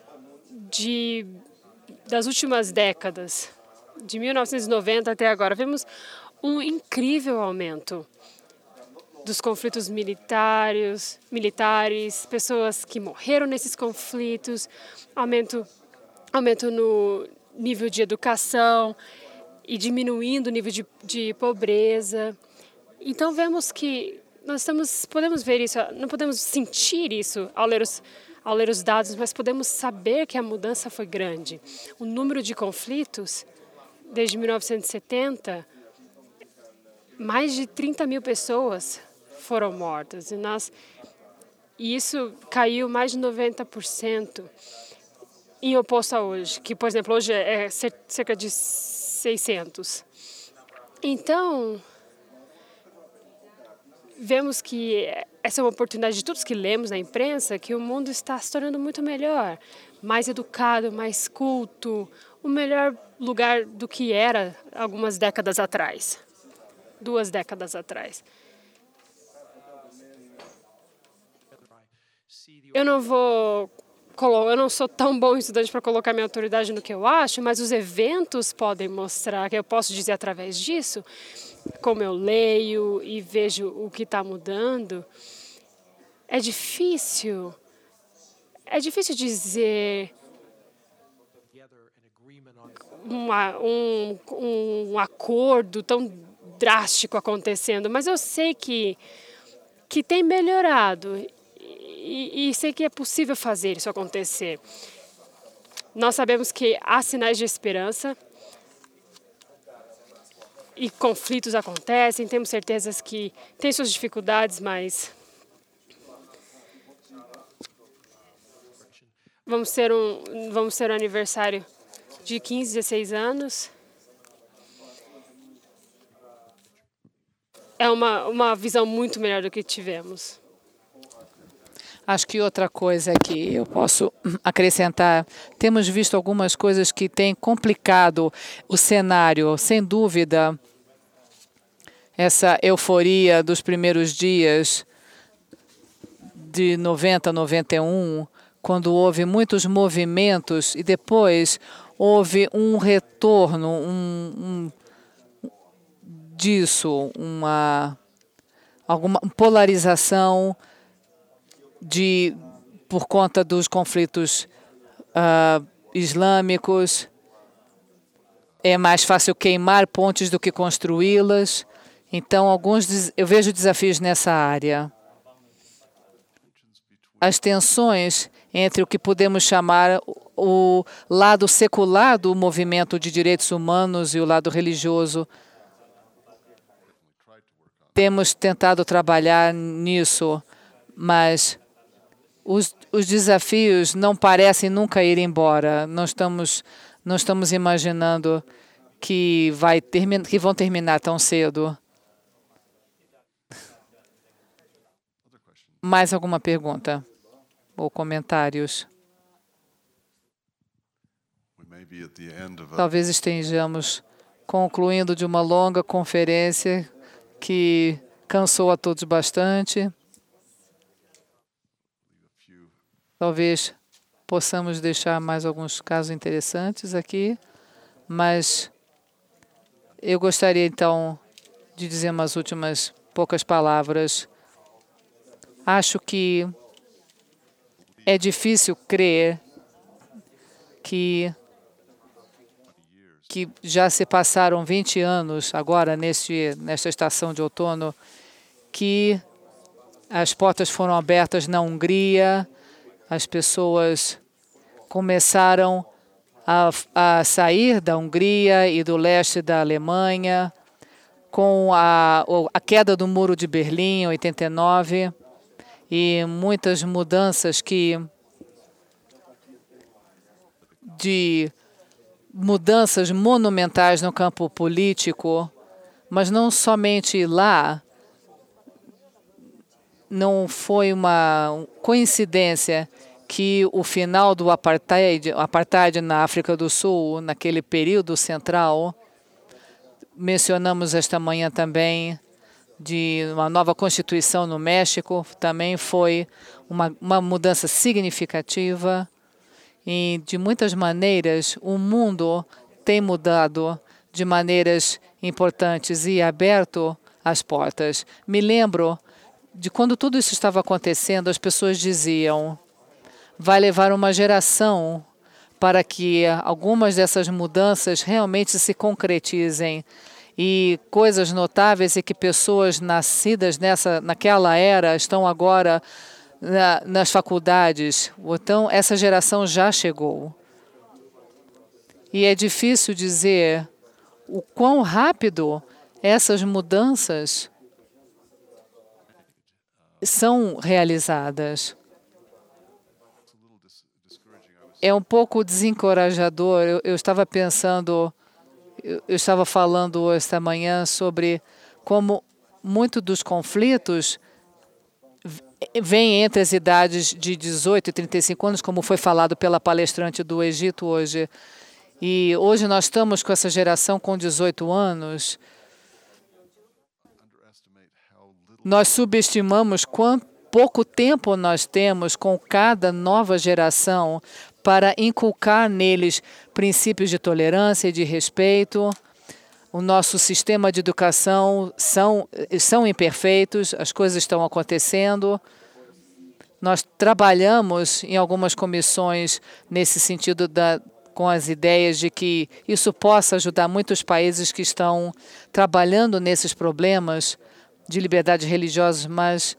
[SPEAKER 4] das últimas décadas, de 1990 até agora, vemos um incrível aumento dos conflitos militares, pessoas que morreram nesses conflitos, aumento no nível de educação e diminuindo o nível de pobreza. Então, vemos que podemos ver isso, não podemos sentir isso ao ler os dados, mas podemos saber que a mudança foi grande. O número de conflitos, desde 1970, mais de 30 mil pessoas foram mortas. E isso caiu mais de 90% em oposto a hoje, que, por exemplo, hoje é cerca de 600. Então, vemos que essa é uma oportunidade de todos que lemos na imprensa, que o mundo está se tornando muito melhor, mais educado, mais culto, o melhor lugar do que era algumas décadas atrás, 2 décadas atrás. Eu não sou tão bom estudante para colocar minha autoridade no que eu acho, mas os eventos podem mostrar, que eu posso dizer através disso, como eu leio e vejo o que está mudando. É difícil dizer um acordo tão drástico acontecendo, mas eu sei que tem melhorado e sei que é possível fazer isso acontecer. Nós sabemos que há sinais de esperança e conflitos acontecem, temos certezas que tem suas dificuldades, mas vamos ter um aniversário de 15, 16 anos. É uma visão muito melhor do que tivemos.
[SPEAKER 1] Acho que outra coisa que eu posso acrescentar, temos visto algumas coisas que têm complicado o cenário, sem dúvida. Essa euforia dos primeiros dias de 90, 91, quando houve muitos movimentos e depois houve um retorno disso, alguma polarização por conta dos conflitos islâmicos. É mais fácil queimar pontes do que construí-las. Então, eu vejo desafios nessa área. As tensões entre o que podemos chamar o lado secular do movimento de direitos humanos e o lado religioso. Temos tentado trabalhar nisso, mas os desafios não parecem nunca ir embora. Não estamos imaginando que vão terminar tão cedo. Mais alguma pergunta ou comentários? Talvez estejamos concluindo de uma longa conferência que cansou a todos bastante. Talvez possamos deixar mais alguns casos interessantes aqui, mas eu gostaria então de dizer umas últimas poucas palavras. Acho que é difícil crer que já se passaram 20 anos agora, nesta estação de outono, que as portas foram abertas na Hungria, as pessoas começaram a sair da Hungria e do leste da Alemanha, com a queda do Muro de Berlim, em 89, e muitas mudanças mudanças monumentais no campo político, mas não somente lá. Não foi uma coincidência que o final do apartheid na África do Sul, naquele período central, mencionamos esta manhã também, de uma nova Constituição no México, também foi uma mudança significativa. E, de muitas maneiras, o mundo tem mudado de maneiras importantes e aberto as portas. Me lembro de quando tudo isso estava acontecendo, as pessoas diziam: vai levar uma geração para que algumas dessas mudanças realmente se concretizem. E coisas notáveis é que pessoas nascidas naquela era estão agora nas faculdades. Então, essa geração já chegou. E é difícil dizer o quão rápido essas mudanças são realizadas. É um pouco desencorajador. Eu estava pensando, eu estava falando esta manhã sobre como muito dos conflitos vêm entre as idades de 18 e 35 anos, como foi falado pela palestrante do Egito hoje. E hoje nós estamos com essa geração com 18 anos. Nós subestimamos quão pouco tempo nós temos com cada nova geração para inculcar neles princípios de tolerância e de respeito. O nosso sistema de educação são imperfeitos, as coisas estão acontecendo. Nós trabalhamos em algumas comissões nesse sentido com as ideias de que isso possa ajudar muitos países que estão trabalhando nesses problemas de liberdade religiosa, mas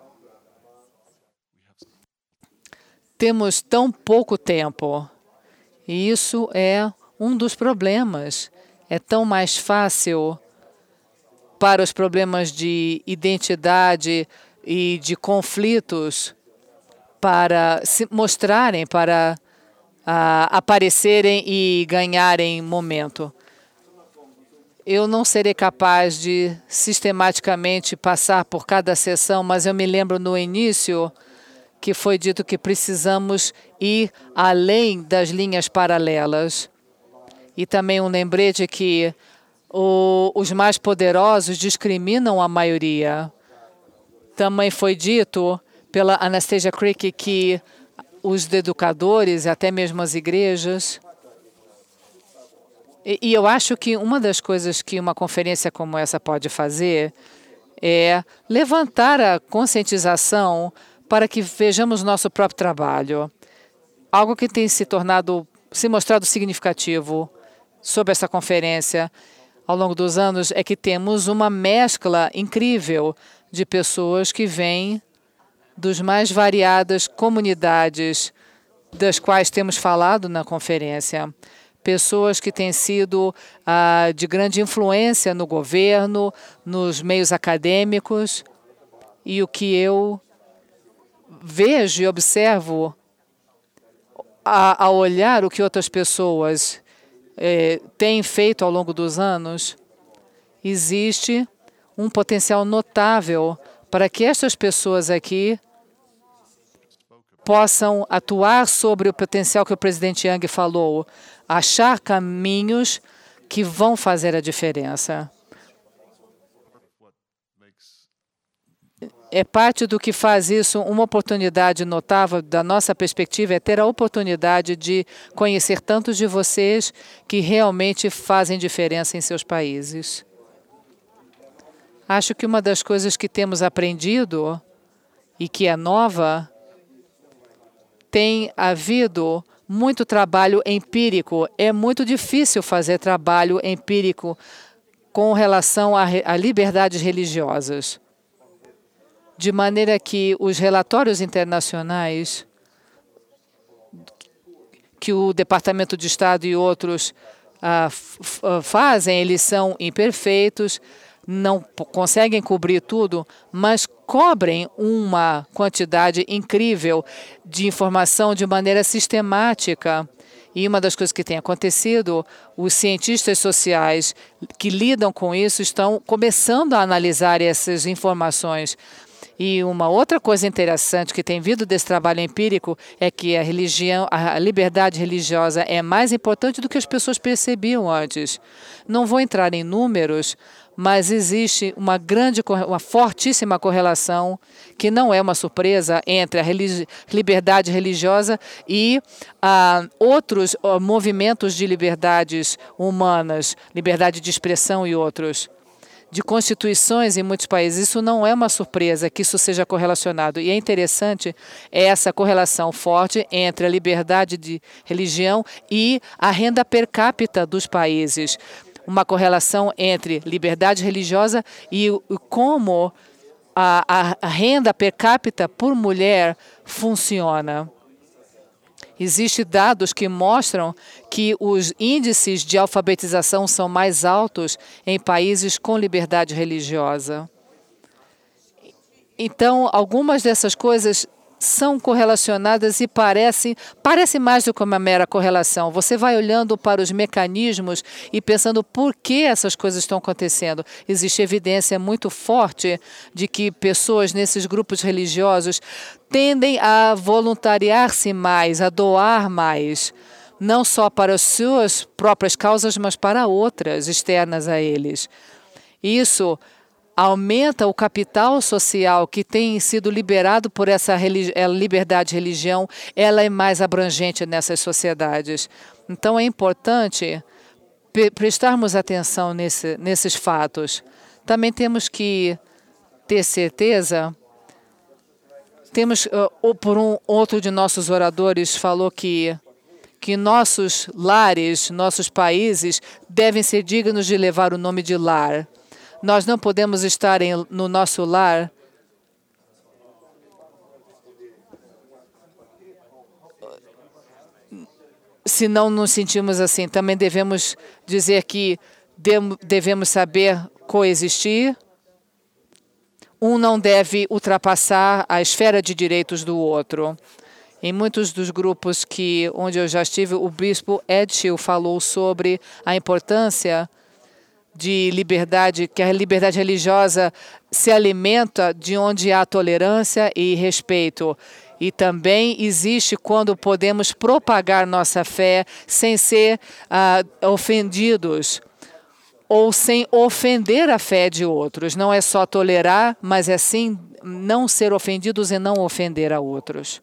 [SPEAKER 1] temos tão pouco tempo. E isso é um dos problemas. É tão mais fácil para os problemas de identidade e de conflitos para se mostrarem, para aparecerem e ganharem momento. Eu não serei capaz de sistematicamente passar por cada sessão, mas eu me lembro no início que foi dito que precisamos ir além das linhas paralelas. E também um lembrete que os mais poderosos discriminam a maioria. Também foi dito pela Anastasia Crick que os educadores, até mesmo as igrejas. E eu acho que uma das coisas que uma conferência como essa pode fazer é levantar a conscientização para que vejamos nosso próprio trabalho. Algo que tem se mostrado significativo sobre essa conferência ao longo dos anos é que temos uma mescla incrível de pessoas que vêm dos mais variadas comunidades das quais temos falado na conferência. Pessoas que têm sido de grande influência no governo, nos meios acadêmicos. E o que eu vejo e observo ao olhar o que outras pessoas têm feito ao longo dos anos, existe um potencial notável para que estas pessoas aqui possam atuar sobre o potencial que o presidente Yang falou, achar caminhos que vão fazer a diferença. É parte do que faz isso uma oportunidade notável da nossa perspectiva, é ter a oportunidade de conhecer tantos de vocês que realmente fazem diferença em seus países. Acho que uma das coisas que temos aprendido e que é nova tem havido muito trabalho empírico. É muito difícil fazer trabalho empírico com relação a liberdades religiosas. De maneira que os relatórios internacionais que o Departamento de Estado e outros fazem, eles são imperfeitos, não conseguem cobrir tudo, mas cobrem uma quantidade incrível de informação de maneira sistemática. E uma das coisas que tem acontecido, os cientistas sociais que lidam com isso estão começando a analisar essas informações. E uma outra coisa interessante que tem vindo desse trabalho empírico é que a liberdade religiosa é mais importante do que as pessoas percebiam antes. Não vou entrar em números, mas existe uma fortíssima correlação, que não é uma surpresa, entre a liberdade religiosa e outros movimentos de liberdades humanas, liberdade de expressão e outros. De constituições em muitos países. Isso não é uma surpresa que isso seja correlacionado. E é interessante essa correlação forte entre a liberdade de religião e a renda per capita dos países. Uma correlação entre liberdade religiosa e como a renda per capita por mulher funciona. Existem dados que mostram que os índices de alfabetização são mais altos em países com liberdade religiosa. Então, algumas dessas coisas são correlacionadas e parece mais do que uma mera correlação. Você vai olhando para os mecanismos e pensando por que essas coisas estão acontecendo. Existe evidência muito forte de que pessoas nesses grupos religiosos tendem a voluntariar-se mais, a doar mais, não só para as suas próprias causas, mas para outras externas a eles. Isso aumenta o capital social que tem sido liberado por essa liberdade de religião, ela é mais abrangente nessas sociedades. Então, é importante prestarmos atenção nesses fatos. Também temos que ter certeza, outro de nossos oradores falou que nossos lares, nossos países, devem ser dignos de levar o nome de lar. Nós não podemos estar no nosso lar se não nos sentimos assim. Também devemos dizer que devemos saber coexistir. Um não deve ultrapassar a esfera de direitos do outro. Em muitos dos grupos onde eu já estive, o bispo Ed Schill falou sobre a importância de liberdade, que a liberdade religiosa se alimenta de onde há tolerância e respeito. E também existe quando podemos propagar nossa fé sem ser ofendidos ou sem ofender a fé de outros. Não é só tolerar, mas é sim não ser ofendidos e não ofender a outros.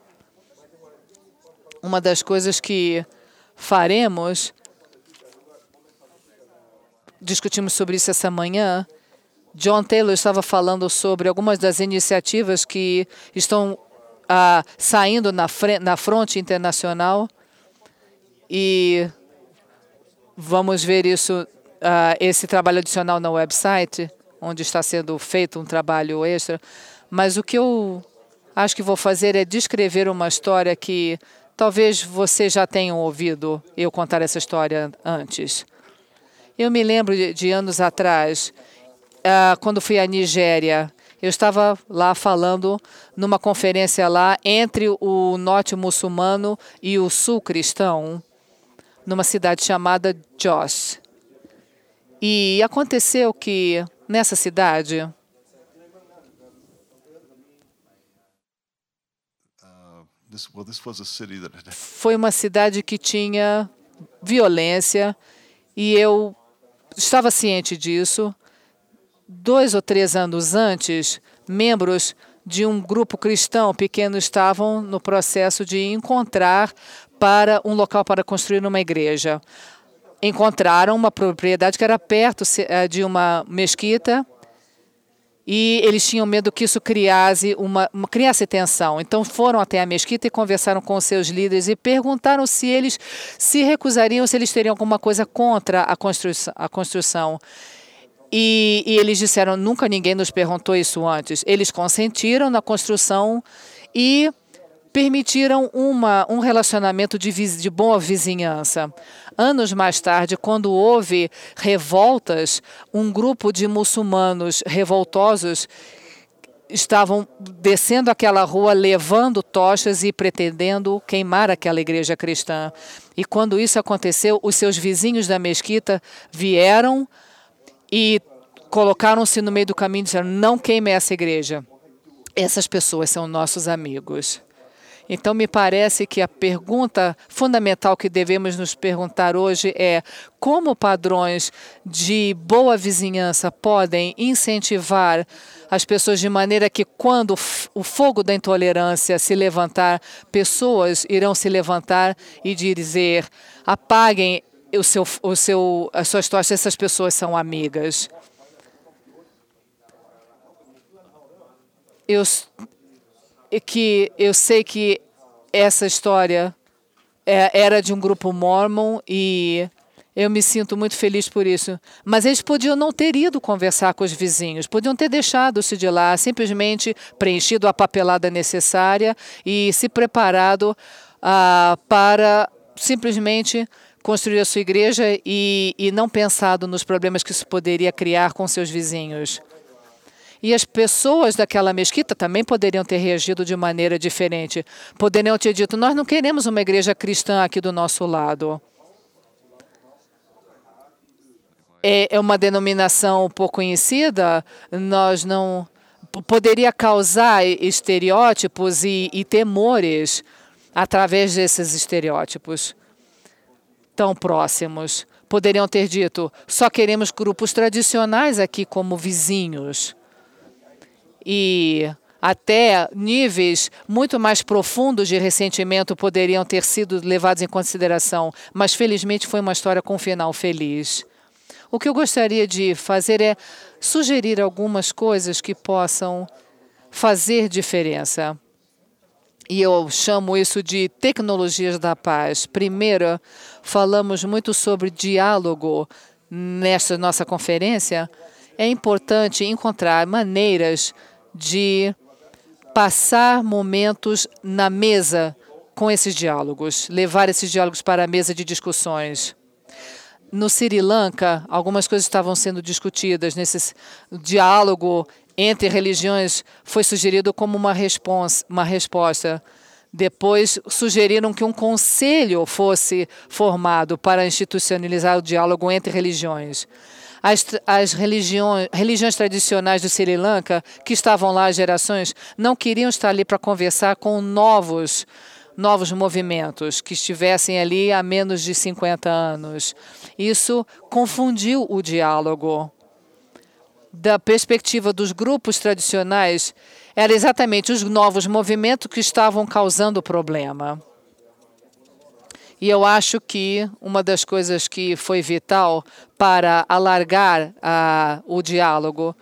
[SPEAKER 1] Uma das coisas que faremos, discutimos sobre isso essa manhã. John Taylor estava falando sobre algumas das iniciativas que estão saindo na fronte internacional e vamos ver esse trabalho adicional no website, onde está sendo feito um trabalho extra. Mas o que eu acho que vou fazer é descrever uma história que talvez vocês já tenham ouvido eu contar essa história antes. Eu me lembro de anos atrás, quando fui à Nigéria, eu estava lá falando numa conferência lá entre o norte muçulmano e o sul cristão, numa cidade chamada Jos. E aconteceu que nessa cidade foi uma cidade que tinha violência e eu estava ciente disso. 2 ou 3 anos antes, membros de um grupo cristão pequeno estavam no processo de encontrar para um local para construir uma igreja. Encontraram uma propriedade que era perto de uma mesquita E eles tinham medo que isso criasse tensão. Então foram até a mesquita e conversaram com os seus líderes e perguntaram se eles se recusariam, se eles teriam alguma coisa contra a construção. E eles disseram, nunca ninguém nos perguntou isso antes. Eles consentiram na construção e permitiram um relacionamento de boa vizinhança. Anos mais tarde, quando houve revoltas, um grupo de muçulmanos revoltosos estavam descendo aquela rua, levando tochas e pretendendo queimar aquela igreja cristã. E quando isso aconteceu, os seus vizinhos da mesquita vieram e colocaram-se no meio do caminho e disseram, não queime essa igreja. Essas pessoas são nossos amigos. Então, me parece que a pergunta fundamental que devemos nos perguntar hoje é como padrões de boa vizinhança podem incentivar as pessoas de maneira que, quando o fogo da intolerância se levantar, pessoas irão se levantar e dizer, apaguem as suas tochas, essas pessoas são amigas. Eu sei que essa história era de um grupo Mormon e eu me sinto muito feliz por isso. Mas eles podiam não ter ido conversar com os vizinhos, podiam ter deixado-se de lá, simplesmente preenchido a papelada necessária e se preparado para simplesmente construir a sua igreja e não pensado nos problemas que isso poderia criar com seus vizinhos. E as pessoas daquela mesquita também poderiam ter reagido de maneira diferente. Poderiam ter dito, nós não queremos uma igreja cristã aqui do nosso lado. É uma denominação pouco conhecida, nós não... Poderia causar estereótipos e temores através desses estereótipos tão próximos. Poderiam ter dito, só queremos grupos tradicionais aqui como vizinhos. E até níveis muito mais profundos de ressentimento poderiam ter sido levados em consideração, mas felizmente foi uma história com um final feliz. O que eu gostaria de fazer é sugerir algumas coisas que possam fazer diferença. E eu chamo isso de tecnologias da paz. Primeiro, falamos muito sobre diálogo nesta nossa conferência. É importante encontrar maneiras de passar momentos na mesa com esses diálogos, levar esses diálogos para a mesa de discussões. No Sri Lanka, algumas coisas estavam sendo discutidas. Nesse diálogo entre religiões foi sugerido como uma resposta. Depois sugeriram que um conselho fosse formado para institucionalizar o diálogo entre religiões. As religiões tradicionais do Sri Lanka, que estavam lá há gerações, não queriam estar ali para conversar com novos movimentos que estivessem ali há menos de 50 anos. Isso confundiu o diálogo. Da perspectiva dos grupos tradicionais, eram exatamente os novos movimentos que estavam causando o problema. E eu acho que uma das coisas que foi vital para alargar o diálogo,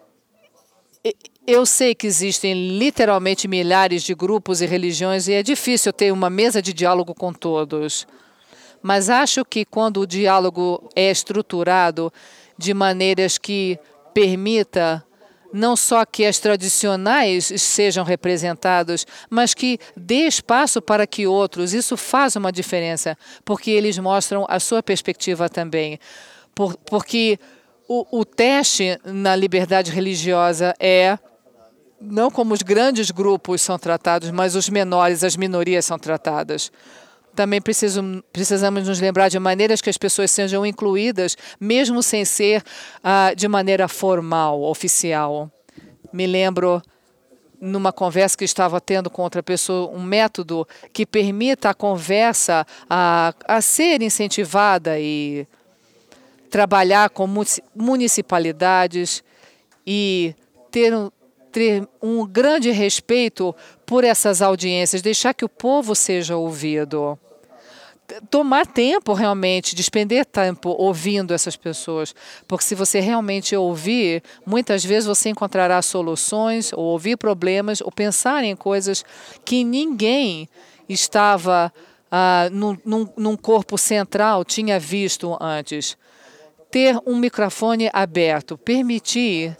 [SPEAKER 1] eu sei que existem literalmente milhares de grupos e religiões e é difícil ter uma mesa de diálogo com todos. Mas acho que quando o diálogo é estruturado de maneiras que permita não só que as tradicionais sejam representados, mas que dê espaço para que outros. Isso faz uma diferença, porque eles mostram a sua perspectiva também. Porque o teste na liberdade religiosa é não como os grandes grupos são tratados, mas os menores, as minorias são tratadas. Também precisamos nos lembrar de maneiras que as pessoas sejam incluídas, mesmo sem ser de maneira formal, oficial. Me lembro, numa conversa que estava tendo com outra pessoa, um método que permita a conversa a ser incentivada e trabalhar com municipalidades e ter um grande respeito por essas audiências, deixar que o povo seja ouvido. tomar tempo realmente, despender tempo ouvindo essas pessoas. Porque se você realmente ouvir, muitas vezes você encontrará soluções, ou ouvir problemas, ou pensar em coisas que ninguém estava num corpo central tinha visto antes. Ter um microfone aberto, permitir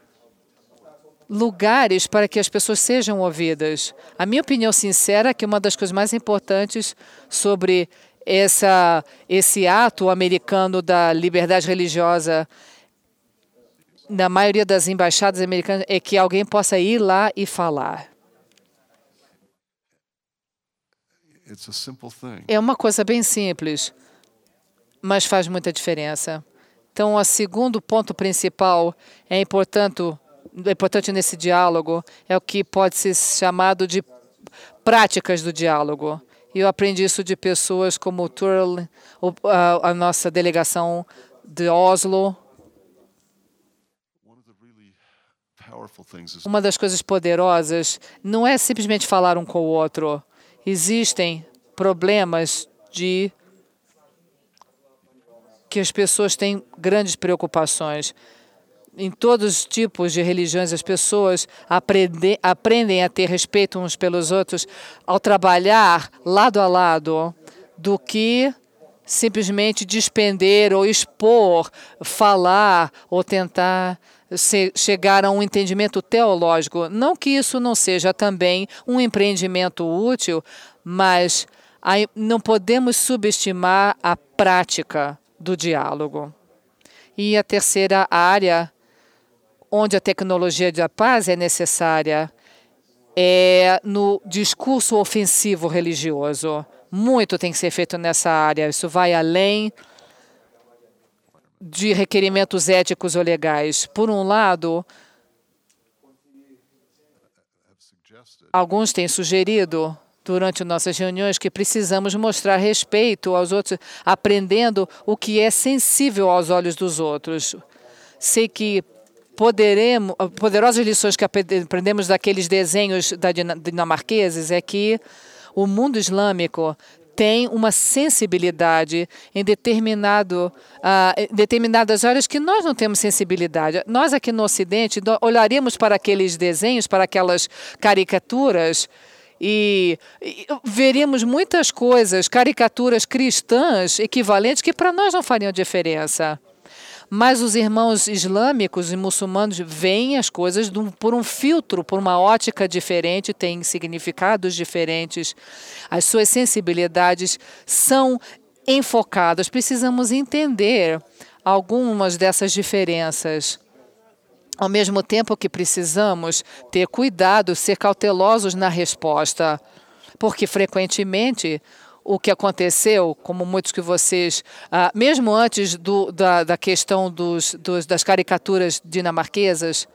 [SPEAKER 1] lugares para que as pessoas sejam ouvidas. A minha opinião sincera é que uma das coisas mais importantes sobre esse ato americano da liberdade religiosa na maioria das embaixadas americanas é que alguém possa ir lá e falar. É uma coisa bem simples, mas faz muita diferença. Então, o segundo ponto principal é importante nesse diálogo é o que pode ser chamado de práticas do diálogo. E eu aprendi isso de pessoas como o Turl, a nossa delegação de Oslo. Uma das coisas poderosas não é simplesmente falar um com o outro. Existem problemas que as pessoas têm grandes preocupações. Em todos os tipos de religiões, as pessoas aprendem a ter respeito uns pelos outros ao trabalhar lado a lado do que simplesmente despender ou expor, falar ou tentar chegar a um entendimento teológico. Não que isso não seja também um empreendimento útil, mas não podemos subestimar a prática do diálogo. E a terceira área onde a tecnologia da paz é necessária é no discurso ofensivo religioso. Muito tem que ser feito nessa área. Isso vai além de requerimentos éticos ou legais. Por um lado, alguns têm sugerido durante nossas reuniões que precisamos mostrar respeito aos outros, aprendendo o que é sensível aos olhos dos outros. Sei que poderosas lições que aprendemos daqueles desenhos dinamarqueses é que o mundo islâmico tem uma sensibilidade em determinadas áreas que nós não temos sensibilidade. Nós aqui no Ocidente olharíamos para aqueles desenhos, para aquelas caricaturas e veríamos muitas coisas, caricaturas cristãs equivalentes que para nós não fariam diferença. Mas os irmãos islâmicos e muçulmanos veem as coisas por um filtro, por uma ótica diferente, têm significados diferentes. As suas sensibilidades são enfocadas. Precisamos entender algumas dessas diferenças. Ao mesmo tempo que precisamos ter cuidado, ser cautelosos na resposta, porque frequentemente o que aconteceu, como muitos que vocês, mesmo antes da questão das caricaturas dinamarquesas,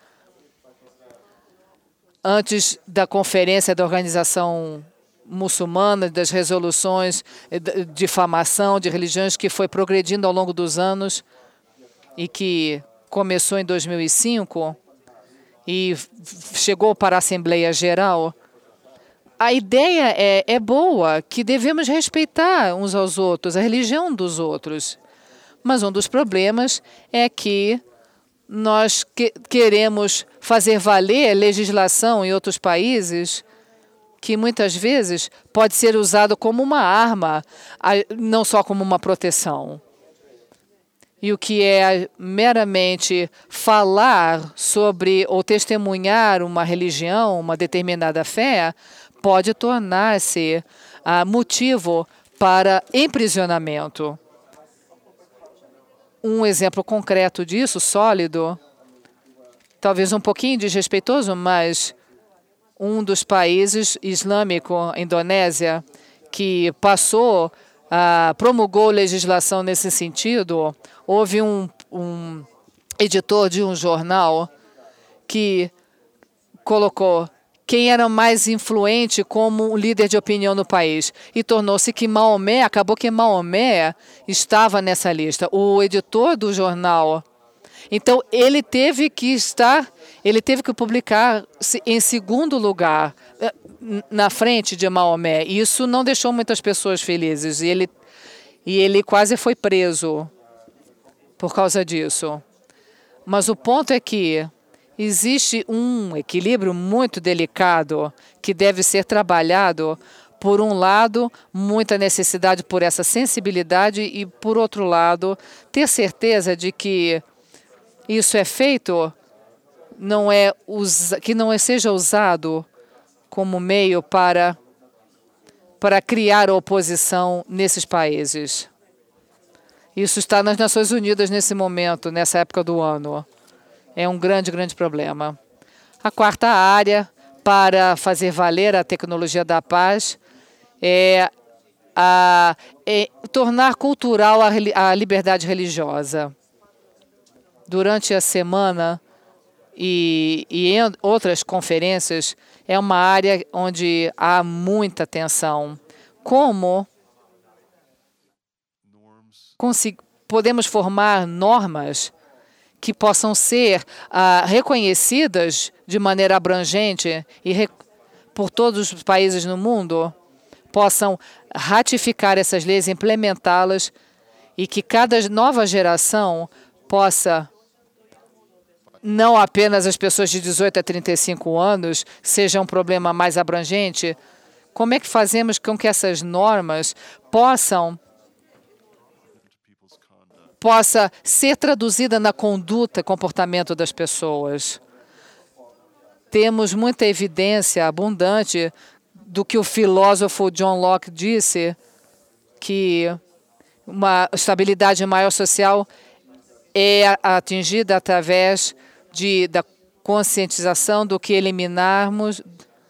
[SPEAKER 1] antes da conferência da organização muçulmana, das resoluções de difamação de religiões que foi progredindo ao longo dos anos e que começou em 2005 e chegou para a Assembleia Geral. A ideia é boa, que devemos respeitar uns aos outros, a religião dos outros. Mas um dos problemas é que nós queremos fazer valer legislação em outros países que muitas vezes pode ser usado como uma arma, não só como uma proteção. E o que é meramente falar sobre ou testemunhar uma religião, uma determinada fé, pode tornar-se motivo para emprisionamento. Um exemplo concreto disso, sólido, talvez um pouquinho desrespeitoso, mas um dos países islâmicos, a Indonésia, que promulgou legislação nesse sentido, houve um editor de um jornal que colocou quem era mais influente como líder de opinião no país. E tornou-se que acabou que Maomé estava nessa lista. O editor do jornal. Então, ele teve que publicar em segundo lugar, na frente de Maomé. E isso não deixou muitas pessoas felizes. E E ele quase foi preso por causa disso. Mas o ponto é que existe um equilíbrio muito delicado que deve ser trabalhado. Por um lado, muita necessidade por essa sensibilidade e, por outro lado, ter certeza de que isso é feito, que não seja usado como meio para criar oposição nesses países. Isso está nas Nações Unidas nesse momento, nessa época do ano. É um grande, grande problema. A quarta área para fazer valer a tecnologia da paz é tornar cultural a liberdade religiosa. Durante a semana e em outras conferências, é uma área onde há muita tensão. Como podemos formar normas que possam ser reconhecidas de maneira abrangente e por todos os países no mundo, possam ratificar essas leis, implementá-las e que cada nova geração possa, não apenas as pessoas de 18 a 35 anos, seja um problema mais abrangente. Como é que fazemos com que essas normas possa ser traduzida na conduta, comportamento das pessoas? Temos muita evidência abundante do que o filósofo John Locke disse, que uma estabilidade maior social é atingida através da conscientização do que eliminarmos,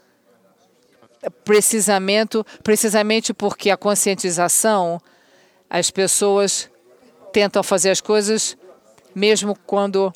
[SPEAKER 1] precisamente porque a conscientização, as pessoas tentam fazer as coisas mesmo quando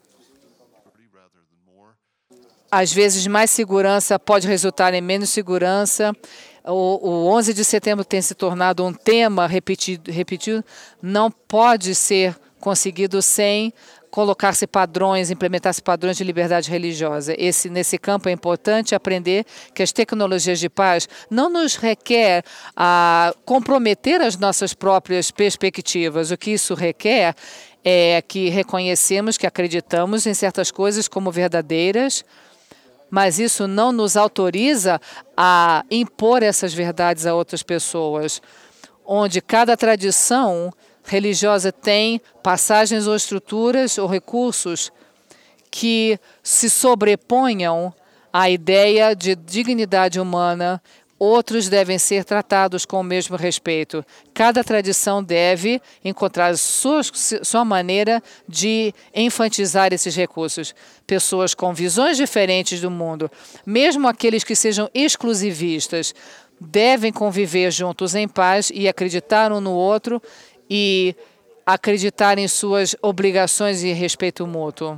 [SPEAKER 1] às vezes mais segurança pode resultar em menos segurança. O 11 de setembro tem se tornado um tema repetido, não pode ser conseguido sem colocar-se padrões, implementar-se padrões de liberdade religiosa. Nesse campo é importante aprender que as tecnologias de paz não nos requer comprometer as nossas próprias perspectivas. O que isso requer é que reconhecemos que acreditamos em certas coisas como verdadeiras, mas isso não nos autoriza a impor essas verdades a outras pessoas, onde cada tradição religiosa tem passagens ou estruturas ou recursos que se sobreponham à ideia de dignidade humana. Outros devem ser tratados com o mesmo respeito. Cada tradição deve encontrar sua maneira de enfatizar esses recursos. Pessoas com visões diferentes do mundo, mesmo aqueles que sejam exclusivistas, devem conviver juntos em paz e acreditar um no outro e acreditar em suas obrigações e respeito mútuo.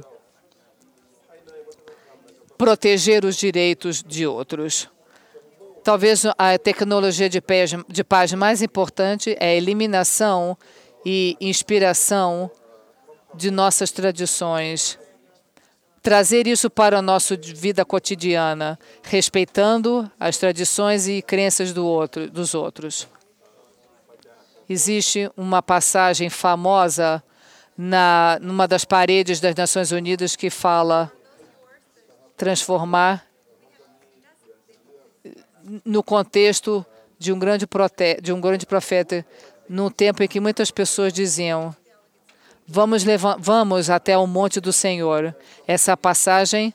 [SPEAKER 1] Proteger os direitos de outros. Talvez a tecnologia de paz mais importante é a eliminação e inspiração de nossas tradições. Trazer isso para a nossa vida cotidiana, respeitando as tradições e crenças dos outros. Existe uma passagem famosa numa das paredes das Nações Unidas que fala transformar no contexto de um grande profeta, num tempo em que muitas pessoas diziam: vamos até o monte do Senhor. Essa passagem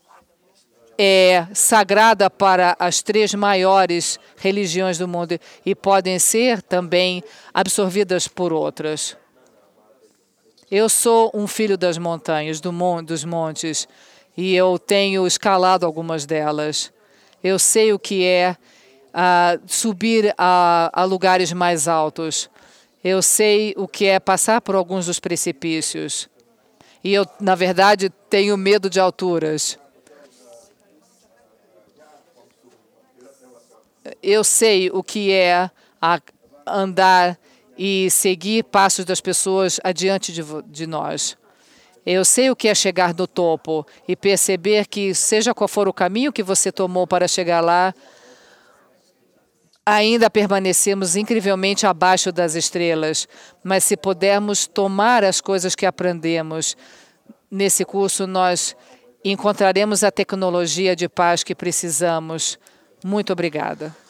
[SPEAKER 1] é sagrada para as 3 maiores religiões do mundo e podem ser também absorvidas por outras. Eu sou um filho das montanhas, dos montes, e eu tenho escalado algumas delas. Eu sei o que é subir a lugares mais altos. Eu sei o que é passar por alguns dos precipícios. E eu, na verdade, tenho medo de alturas. Eu sei o que é andar e seguir passos das pessoas adiante de nós. Eu sei o que é chegar no topo e perceber que, seja qual for o caminho que você tomou para chegar lá, ainda permanecemos incrivelmente abaixo das estrelas, mas se pudermos tomar as coisas que aprendemos nesse curso, nós encontraremos a tecnologia de paz que precisamos. Muito obrigada.